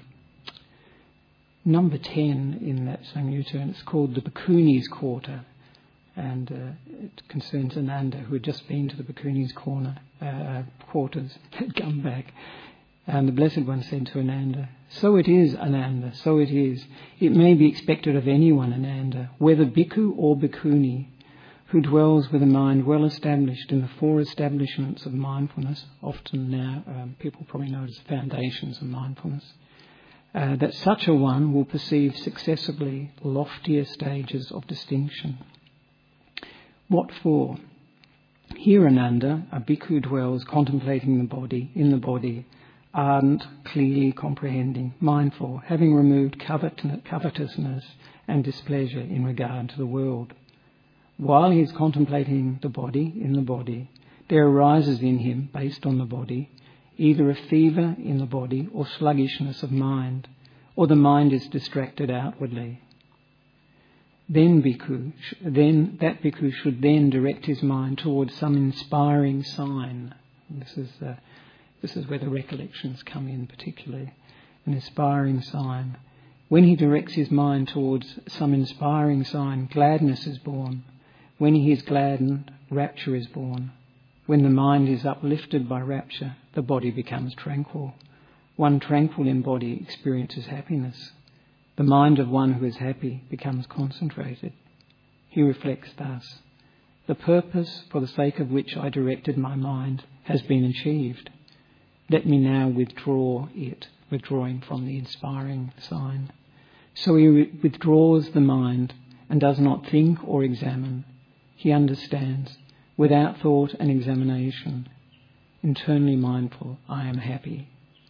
number 10 in that Sanyutta, and it's called the Bhikkhunis' Quarter. And it concerns Ananda, who had just been to the Bhikkhunis' quarters, had come back. And the Blessed One said to Ananda, "So it is, Ananda, so it is. It may be expected of anyone, Ananda, whether bhikkhu or bhikkhuni, who dwells with a mind well established in the four establishments of mindfulness," often now people probably know it as foundations of mindfulness, that such a one will perceive successively loftier stages of distinction. What for? Here, Ananda, a bhikkhu dwells contemplating the body, in the body, ardent, clearly comprehending, mindful, having removed covetousness and displeasure in regard to the world. While he is contemplating the body, in the body, there arises in him, based on the body, either a fever in the body or sluggishness of mind, or the mind is distracted outwardly. Then that bhikkhu should then direct his mind towards some inspiring sign. This is where the recollections come in particularly, an inspiring sign. When he directs his mind towards some inspiring sign, gladness is born. When he is gladdened, rapture is born. When the mind is uplifted by rapture, the body becomes tranquil. One tranquil in body experiences happiness. The mind of one who is happy becomes concentrated. He reflects thus: the purpose for the sake of which I directed my mind has been achieved. Let me now withdraw it, withdrawing from the inspiring sign. So he withdraws the mind and does not think or examine. He understands, without thought and examination, internally mindful, I am happy.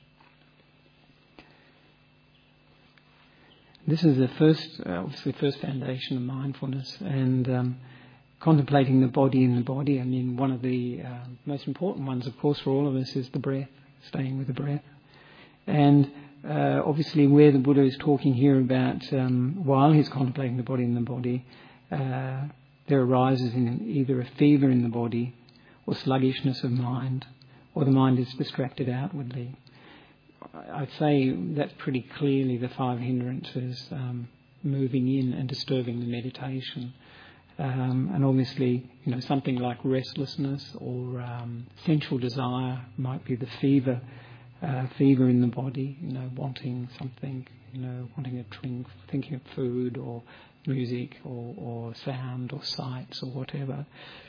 This is the first foundation of mindfulness, and contemplating the body in the body. I mean, one of the most important ones, of course, for all of us is the breath, staying with the breath. And obviously where the Buddha is talking here about while he's contemplating the body in the body, there arises in him either a fever in the body or sluggishness of mind, or the mind is distracted outwardly. I'd say that's pretty clearly the five hindrances moving in and disturbing the meditation. And obviously, something like restlessness or sensual desire might be the fever in the body, wanting something, wanting a drink, thinking of food or music or sound or sights or whatever.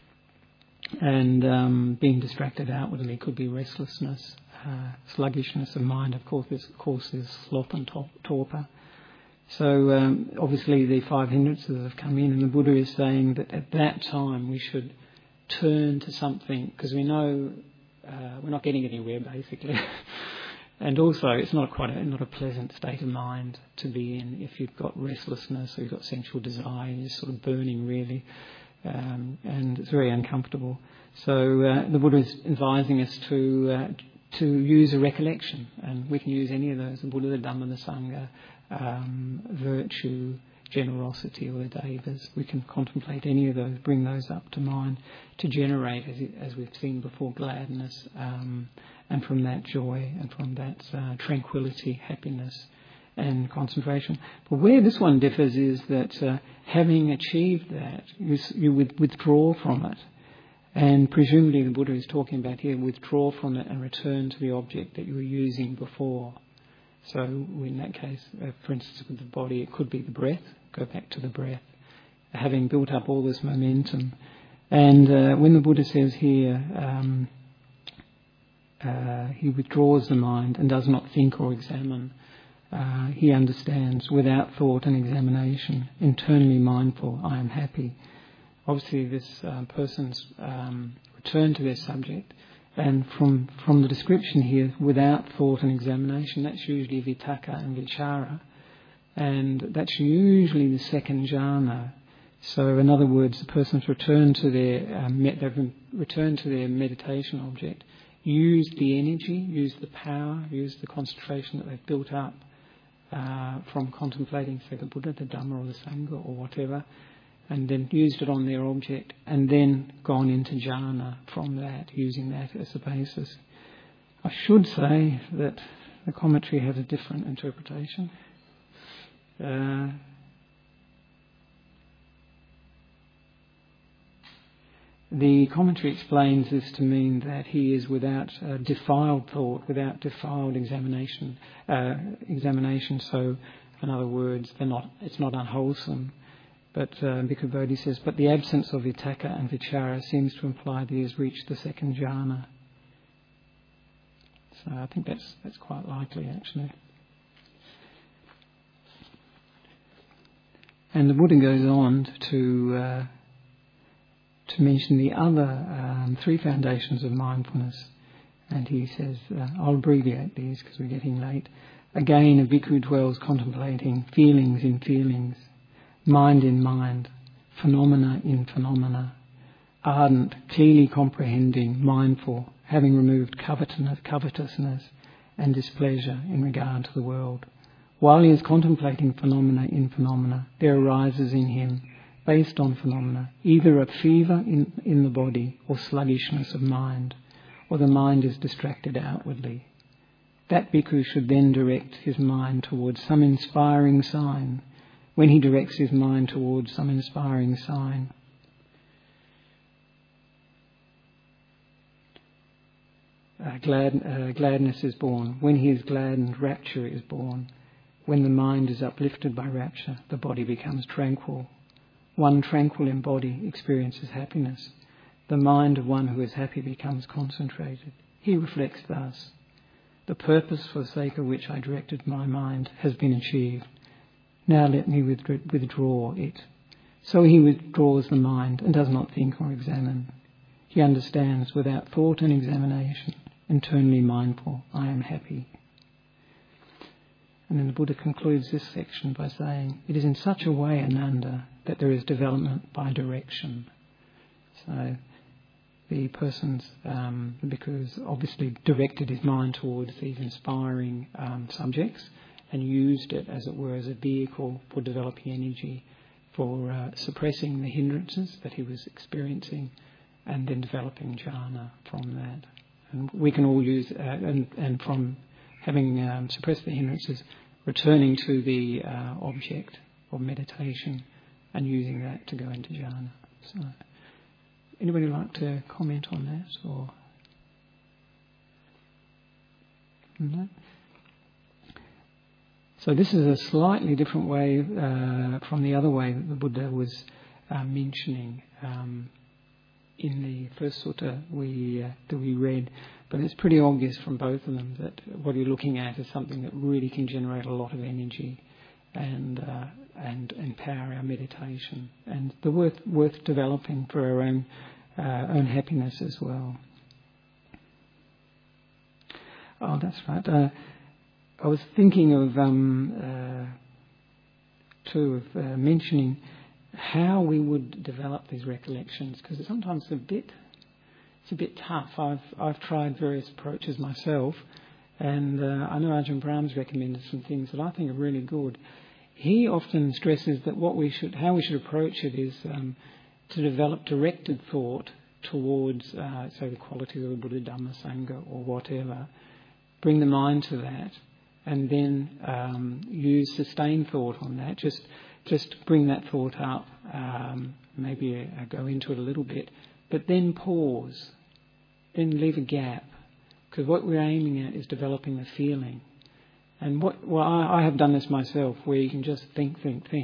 And being distracted outwardly could be restlessness, sluggishness of mind. Of course, is sloth and torpor. So obviously the five hindrances have come in, and the Buddha is saying that at that time we should turn to something, because we know we're not getting anywhere basically. And also it's not a pleasant state of mind to be in if you've got restlessness or you've got sensual desire and you're sort of burning really, and it's very uncomfortable. So the Buddha is advising us to use a recollection, and we can use any of those: the Buddha, the Dhamma, the Sangha, virtue, generosity, or the devas. We can contemplate any of those, bring those up to mind to generate, as we've seen before, gladness, and from that joy, and from that tranquility, happiness and concentration. But where this one differs is that having achieved that, you withdraw from it. And presumably the Buddha is talking about here, withdraw from it and return to the object that you were using before. So in that case, for instance, with the body, it could be the breath. Go back to the breath, having built up all this momentum. And when the Buddha says here, he withdraws the mind and does not think or examine, he understands, without thought and examination, internally mindful, I am happy. Obviously this person's returned to their subject, and from the description here, without thought and examination, that's usually vitakka and vichara, and that's usually the second jhana. So in other words, the person's returned to their meditation object, used the energy, used the power, used the concentration that they've built up from contemplating, say, the Buddha, the Dhamma or the Sangha or whatever, and then used it on their object, and then gone into jhana from that, using that as a basis. I should say that the commentary has a different interpretation. The commentary explains this to mean that he is without defiled thought, without defiled examination. So, in other words, it's not unwholesome. But Bhikkhu Bodhi says, but the absence of vitakka and vichara seems to imply that he has reached the second jhana. So I think that's quite likely, actually. And the Buddha goes on to mention the other three foundations of mindfulness. And he says, I'll abbreviate these because we're getting late. Again, a bhikkhu dwells contemplating feelings in feelings, mind in mind, phenomena in phenomena, ardent, clearly comprehending, mindful, having removed covetousness and displeasure in regard to the world. While he is contemplating phenomena in phenomena, there arises in him, based on phenomena, either a fever in the body or sluggishness of mind, or the mind is distracted outwardly. That bhikkhu should then direct his mind towards some inspiring sign. When he directs his mind towards some inspiring sign, gladness is born. When he is gladdened, rapture is born. When the mind is uplifted by rapture, the body becomes tranquil. One tranquil in body experiences happiness. The mind of one who is happy becomes concentrated. He reflects thus: the purpose for the sake of which I directed my mind has been achieved. Now let me withdraw it. So he withdraws the mind and does not think or examine. He understands without thought and examination, internally mindful, I am happy. And then the Buddha concludes this section by saying, it is in such a way, Ananda, that there is development by direction. So the person's, because obviously directed his mind towards these inspiring subjects and used it, as it were, as a vehicle for developing energy, for suppressing the hindrances that he was experiencing, and then developing jhana from that. And we can all use, and from having suppressed the hindrances, returning to the object of meditation and using that to go into jhana. So, anybody like to comment on that? Or no? So this is a slightly different way from the other way that the Buddha was mentioning in the first sutta that we read, but it's pretty obvious from both of them that what you're looking at is something that really can generate a lot of energy and empower our meditation, and they're worth developing for our own happiness as well. Oh, that's right. I was thinking of mentioning how we would develop these recollections, because sometimes it's a bit tough. I've tried various approaches myself, and I know Ajahn Brahms recommended some things that I think are really good. He often stresses that how we should approach it is to develop directed thought towards, say, the qualities of the Buddha, Dhamma, Sangha, or whatever. Bring the mind to that, and then use sustained thought on that. Just bring that thought up, maybe go into it a little bit, but then pause, then leave a gap, because what we're aiming at is developing the feeling. And I have done this myself, where you can just think,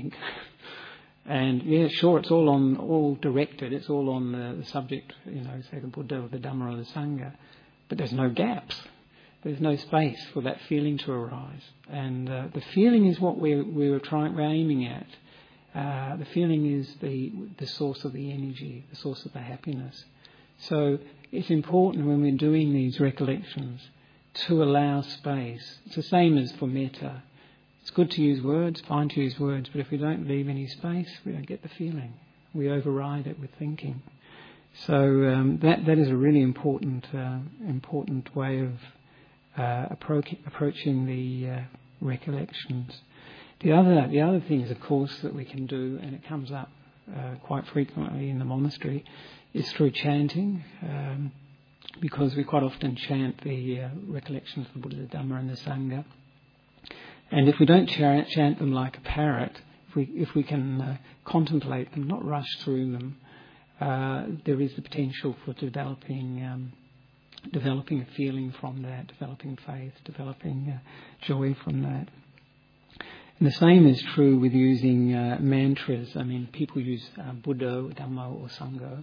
and yeah, sure, it's all directed, it's all on the subject, say the Buddha or the Dhamma or the Sangha, but there's no gaps. There's no space for that feeling to arise, and the feeling is what we're aiming at. The feeling is the source of the energy, the source of the happiness. So it's important when we're doing these recollections to allow space. It's the same as for metta. It's good to use words, fine to use words, but if we don't leave any space, we don't get the feeling. We override it with thinking. So that is a really important way of approaching the recollections. The other things, of course, that we can do, and it comes up quite frequently in the monastery, is through chanting, because we quite often chant the recollections of the Buddha, the Dhamma, and the Sangha. And if we don't chant them like a parrot, if we can contemplate them, not rush through them, there is the potential for developing a feeling from that, developing faith, developing joy from that. And the same is true with using mantras. I mean, people use Buddha, Dhammo, or Sangha.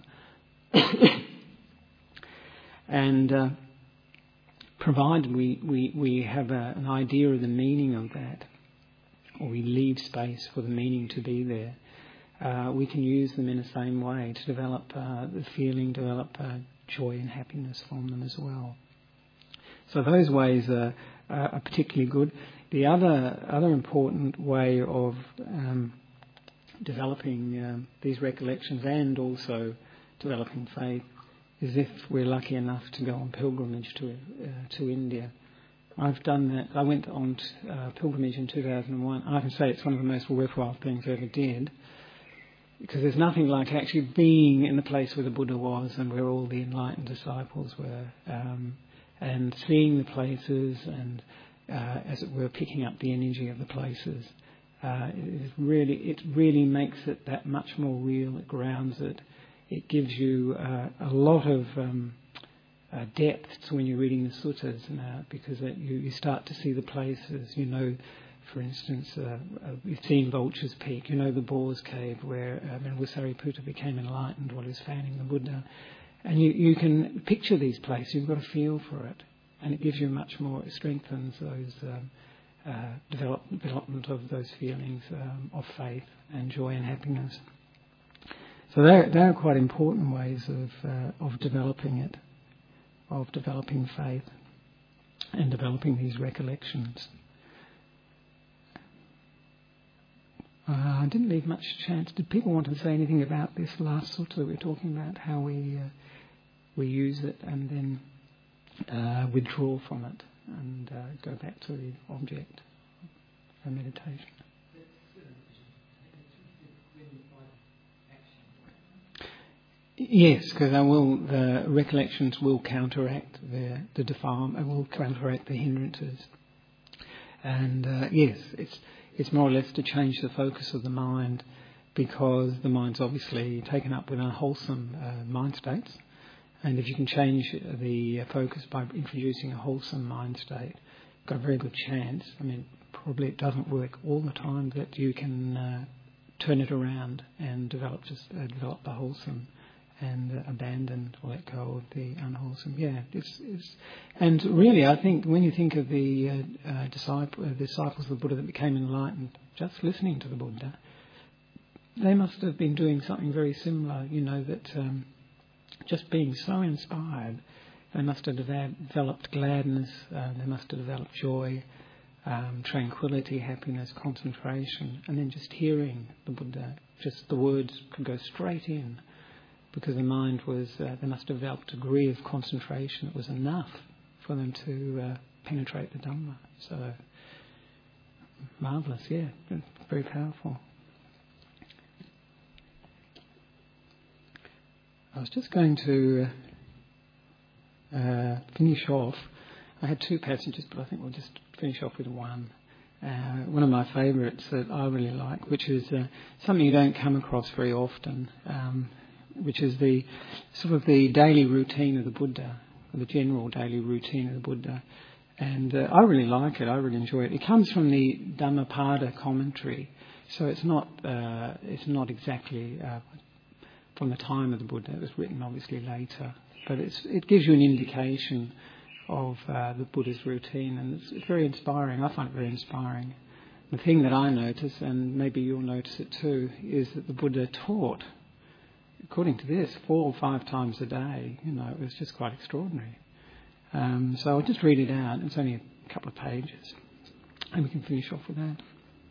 And provided we have an idea of the meaning of that, or we leave space for the meaning to be there, we can use them in the same way to develop the feeling, develop joy and happiness from them as well. So those ways are particularly good. The other important way of developing these recollections and also developing faith is if we're lucky enough to go on pilgrimage to India. I've done that. I went on pilgrimage in 2001. I can say it's one of the most worthwhile things I ever did, because there's nothing like actually being in the place where the Buddha was and where all the enlightened disciples were, and seeing the places and, as it were, picking up the energy of the places. It really makes it that much more real. It grounds it. It gives you a lot of depth to when you're reading the suttas, because you start to see the places. You know, for instance, you've seen Vulture's Peak. You know the Boar's Cave where Venerable Sariputta became enlightened while he was fanning the Buddha. And you can picture these places. You've got a feel for it. And it gives you much more, it strengthens those development of those feelings of faith and joy and happiness. So they're quite important ways of developing it, of developing faith and developing these recollections. I didn't leave much chance. Did people want to say anything about this last sutta that we were talking about, how we use it and then withdraw from it and go back to the object of meditation? Yes, because the recollections will counteract the defilement, will counteract the hindrances. And yes, it's more or less to change the focus of the mind, because the mind's obviously taken up with unwholesome mind states. And if you can change the focus by introducing a wholesome mind state, you've got a very good chance. I mean, probably it doesn't work all the time, but you can turn it around and develop the wholesome and abandon or let go of the unwholesome. Yeah, and really, I think when you think of the disciples of the Buddha that became enlightened, just listening to the Buddha, they must have been doing something very similar. You know, that just being so inspired, they must have developed gladness. They must have developed joy, tranquility, happiness, concentration, and then just hearing the Buddha, just the words could go straight in. Because the mind was, they must have developed a degree of concentration that was enough for them to penetrate the Dhamma. So, marvellous, yeah, very powerful. I was just going to finish off. I had two passages, but I think we'll just finish off with one. One of my favourites that I really like, which is something you don't come across very often, which is the sort of the daily routine of the Buddha, the general daily routine of the Buddha. And I really like it. I really enjoy it. It comes from the Dhammapada commentary, so it's not exactly from the time of the Buddha. It was written obviously later, but it gives you an indication of the Buddha's routine, and it's very inspiring. I find it very inspiring. The thing that I notice, and maybe you'll notice it too, is that the Buddha taught, according to this, 4 or 5 times a day. You know, it was just quite extraordinary. So I'll just read it out. It's only a couple of pages, and we can finish off with that.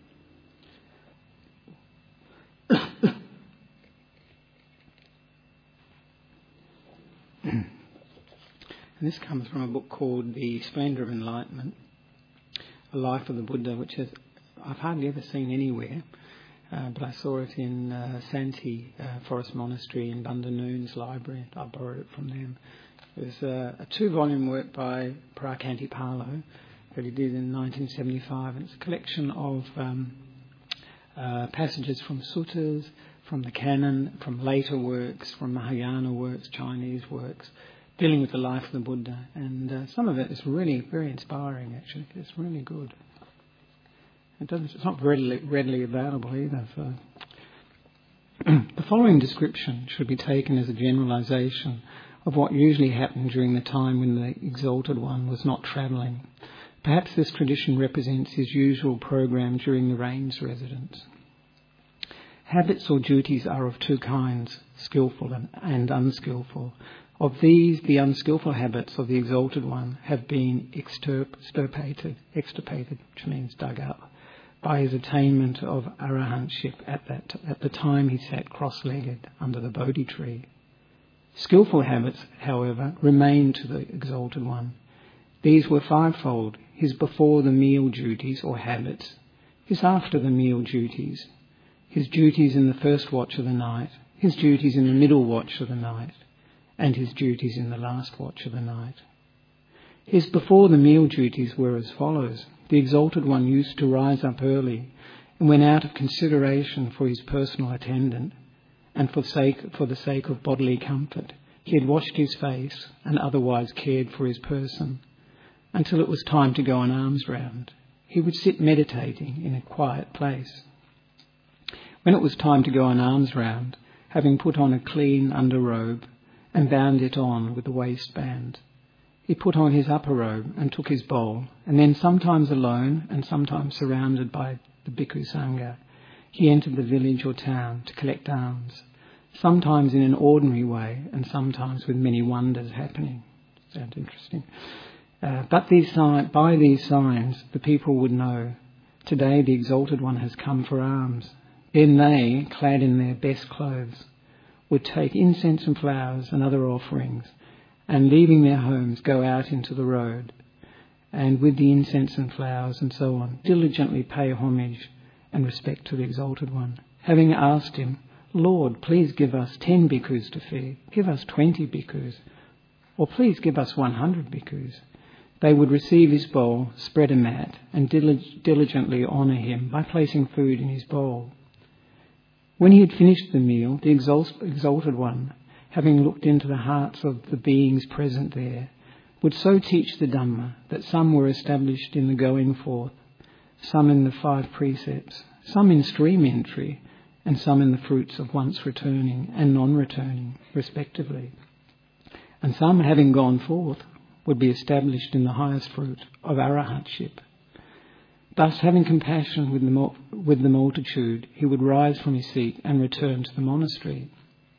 And this comes from a book called The Splendour of Enlightenment, A Life of the Buddha, which I've hardly ever seen anywhere. But I saw it in Santee Forest Monastery in Bandanoon's library. I borrowed it from them. It was a 2-volume work by Prakantipalo that he did in 1975, and it's a collection of passages from suttas, the canon, from later works, from Mahayana works, Chinese works, dealing with the life of the Buddha. And some of it is really very inspiring, actually. It's really good. It's not readily available either. So. The following description should be taken as a generalization of what usually happened during the time when the Exalted One was not travelling. Perhaps this tradition represents his usual program during the Rain's residence. Habits or duties are of two kinds, skillful and unskillful. Of these, the unskillful habits of the Exalted One have been extirpated, which means dug up, by his attainment of arahantship at the time he sat cross-legged under the Bodhi tree. Skillful habits, however, remained to the Exalted One. These were fivefold: his before-the-meal duties or habits, his after-the-meal duties, his duties in the first watch of the night, his duties in the middle watch of the night, and his duties in the last watch of the night. His before-the-meal duties were as follows. The Exalted One used to rise up early, and when out of consideration for his personal attendant and for the sake of bodily comfort, he had washed his face and otherwise cared for his person until it was time to go an alms round. He would sit meditating in a quiet place. When it was time to go an alms round, having put on a clean underrobe and bound it on with a waistband, he put on his upper robe and took his bowl, and then, sometimes alone and sometimes surrounded by the Bhikkhu Sangha, he entered the village or town to collect alms, sometimes in an ordinary way and sometimes with many wonders happening. Sounds interesting. But by these signs, the people would know, today the Exalted One has come for alms. Then they, clad in their best clothes, would take incense and flowers and other offerings, and leaving their homes go out into the road, and with the incense and flowers and so on, diligently pay homage and respect to the Exalted One. Having asked him, Lord, please give us 10 bhikkhus to feed, give us 20 bhikkhus, or please give us 100 bhikkhus, they would receive his bowl, spread a mat, and diligently honour him by placing food in his bowl. When he had finished the meal, the Exalted One, having looked into the hearts of the beings present there, would so teach the Dhamma that some were established in the going forth, some in the 5 precepts, some in stream entry, and some in the fruits of once returning and non-returning, respectively. And some, having gone forth, would be established in the highest fruit of arahantship. Thus, having compassion with the multitude, he would rise from his seat and return to the monastery.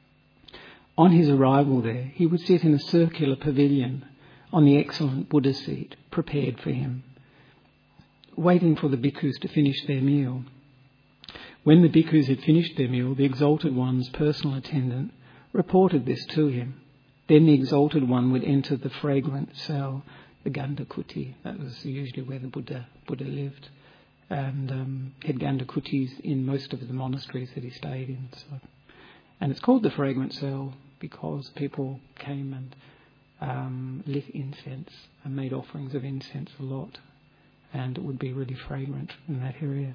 On his arrival there, he would sit in a circular pavilion on the excellent Buddha seat prepared for him, waiting for the bhikkhus to finish their meal. When the bhikkhus had finished their meal, the Exalted One's personal attendant reported this to him. Then the Exalted One would enter the fragrant cell, the Gandhakuti. That was usually where the Buddha lived, and had Gandhakutis in most of the monasteries that he stayed in. And it's called the fragrant cell because people came and lit incense and made offerings of incense a lot, and it would be really fragrant in that area.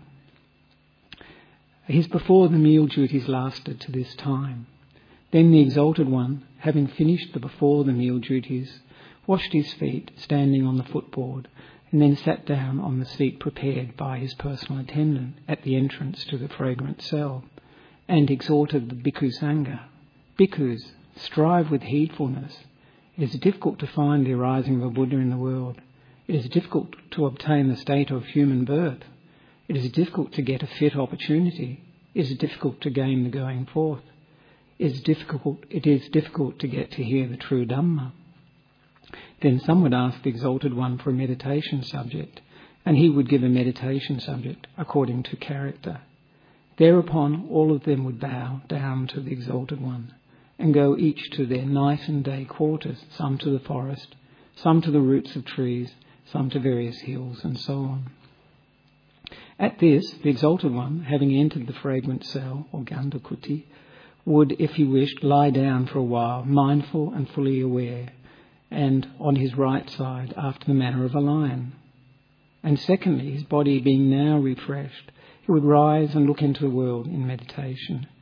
His before-the-meal duties lasted to this time. Then the Exalted One, having finished the before-the-meal duties, washed his feet, standing on the footboard, and then sat down on the seat prepared by his personal attendant at the entrance to the fragrant cell, and exhorted the Bhikkhu Sangha. Bhikkhus, strive with heedfulness. It is difficult to find the arising of a Buddha in the world. It is difficult to obtain the state of human birth. It is difficult to get a fit opportunity. It is difficult to gain the going forth. It is difficult to get to hear the true Dhamma. Then some would ask the Exalted One for a meditation subject, and he would give a meditation subject according to character. Thereupon all of them would bow down to the Exalted One and go each to their night and day quarters, some to the forest, some to the roots of trees, some to various hills, and so on. At this, the Exalted One, having entered the fragrant cell, or Gandhakuti, would, if he wished, lie down for a while, mindful and fully aware, and on his right side after the manner of a lion. And secondly, his body being now refreshed, he would rise and look into the world in meditation.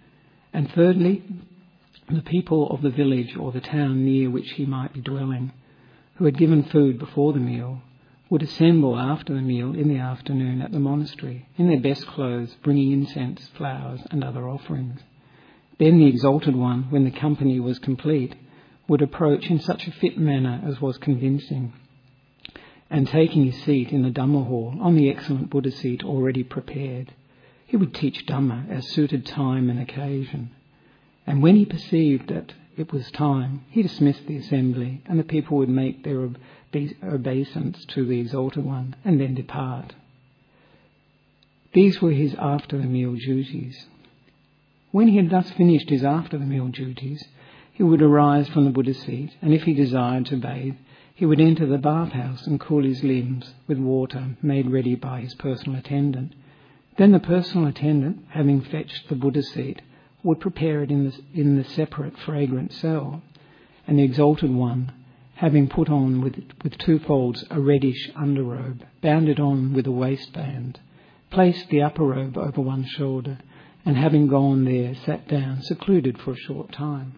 And thirdly, the people of the village or the town near which he might be dwelling, who had given food before the meal, would assemble after the meal in the afternoon at the monastery, in their best clothes, bringing incense, flowers, and other offerings. Then the Exalted One, when the company was complete, would approach in such a fit manner as was convincing, and taking his seat in the Dhamma hall on the excellent Buddha seat already prepared, he would teach Dhamma as suited time and occasion. And when he perceived that it was time, he dismissed the assembly, and the people would make their obeisance to the Exalted One and then depart. These were his after-the-meal duties. When he had thus finished his after-the-meal duties, he would arise from the Buddha seat, and if he desired to bathe, he would enter the bathhouse and cool his limbs with water made ready by his personal attendant. Then the personal attendant, having fetched the Buddha seat, would prepare it in the separate fragrant cell, and the Exalted One, having put on with two folds a reddish underrobe, bound it on with a waistband, placed the upper robe over one shoulder, and having gone there, sat down, secluded for a short time.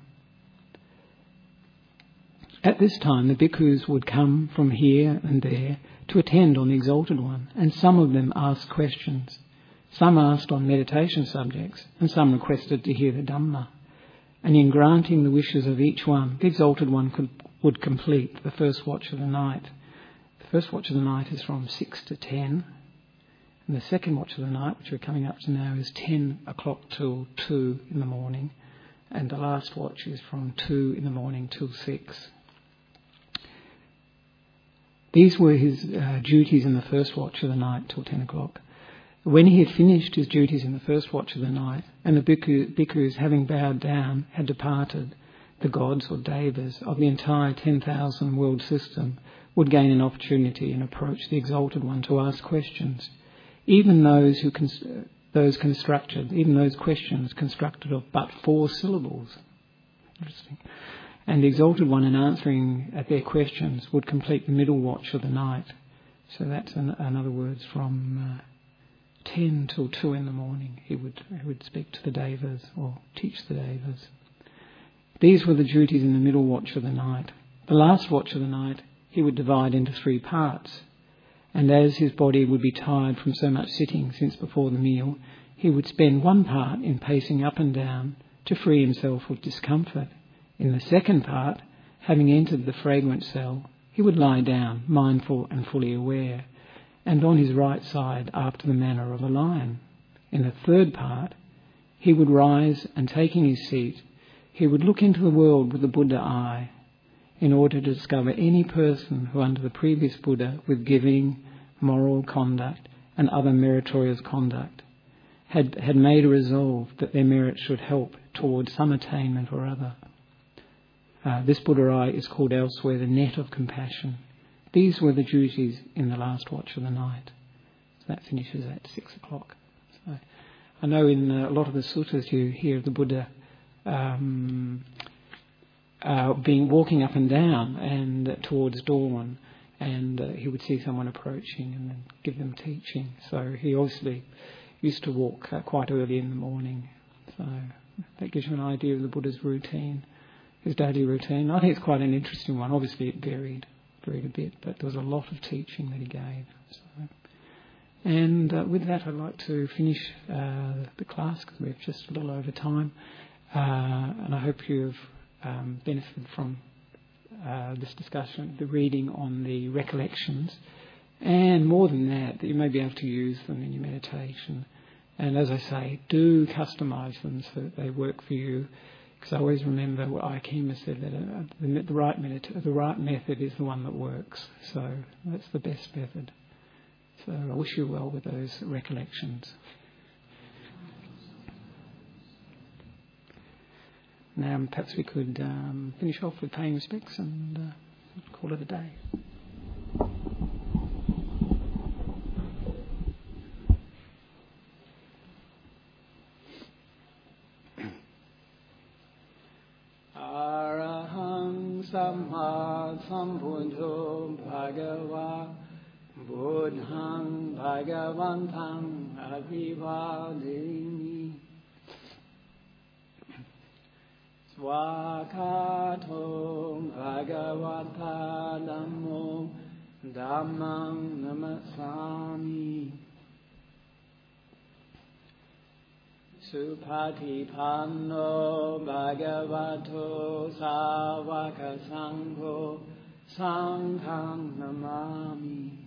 At this time, the bhikkhus would come from here and there to attend on the Exalted One, and some of them asked questions. Some asked on meditation subjects, and some requested to hear the Dhamma. And in granting the wishes of each one, the Exalted One would complete the first watch of the night. The first watch of the night is from 6 to 10. And the second watch of the night, which we're coming up to now, is 10 o'clock till 2 in the morning. And the last watch is from 2 in the morning till 6. These were his duties in the first watch of the night till 10 o'clock. When he had finished his duties in the first watch of the night, and the bhikkhus, having bowed down, had departed, the gods or devas of the entire 10,000 world system would gain an opportunity and approach the Exalted One to ask questions, even those questions constructed of but 4 syllables. Interesting. And the Exalted One, in answering at their questions, would complete the middle watch of the night. So that's in other words from 10 till 2 in the morning. He would speak to the devas or teach the devas. These were the duties in the middle watch of the night. The last watch of the night he would divide into 3 parts. And as his body would be tired from so much sitting since before the meal, he would spend one part in pacing up and down to free himself of discomfort. In the second part, having entered the fragrant cell, he would lie down, mindful and fully aware, and on his right side after the manner of a lion. In the third part, he would rise and, taking his seat, he would look into the world with the Buddha eye in order to discover any person who under the previous Buddha with giving, moral conduct and other meritorious conduct had made a resolve that their merit should help towards some attainment or other. This Buddha eye is called elsewhere the net of compassion. These were the duties in the last watch of the night. So that finishes at 6 o'clock. So I know in a lot of the suttas you hear of the Buddha walking up and down and towards dawn, and he would see someone approaching and then give them teaching. So he obviously used to walk quite early in the morning. So that gives you an idea of the Buddha's routine. His daily routine. I think it's quite an interesting one. Obviously it varied a bit, but there was a lot of teaching that he gave. So. And with that I'd like to finish the class because we're just a little over time. And I hope you've benefited from this discussion, the reading on the recollections, and more than that you may be able to use them in your meditation. And as I say, do customise them so that they work for you. Because I always remember what Aikema said, that the right method is the one that works. So that's the best method. So I wish you well with those recollections. Now perhaps we could finish off with paying respects and call it a day. Samma Sambuddho Bhagava Buddhang Bhagavantam Abhivadini. Swakato Bhagavata Dhammo Dhammam Namasami Supatipanno Bhagavato Savaka Sangho Sangham Namami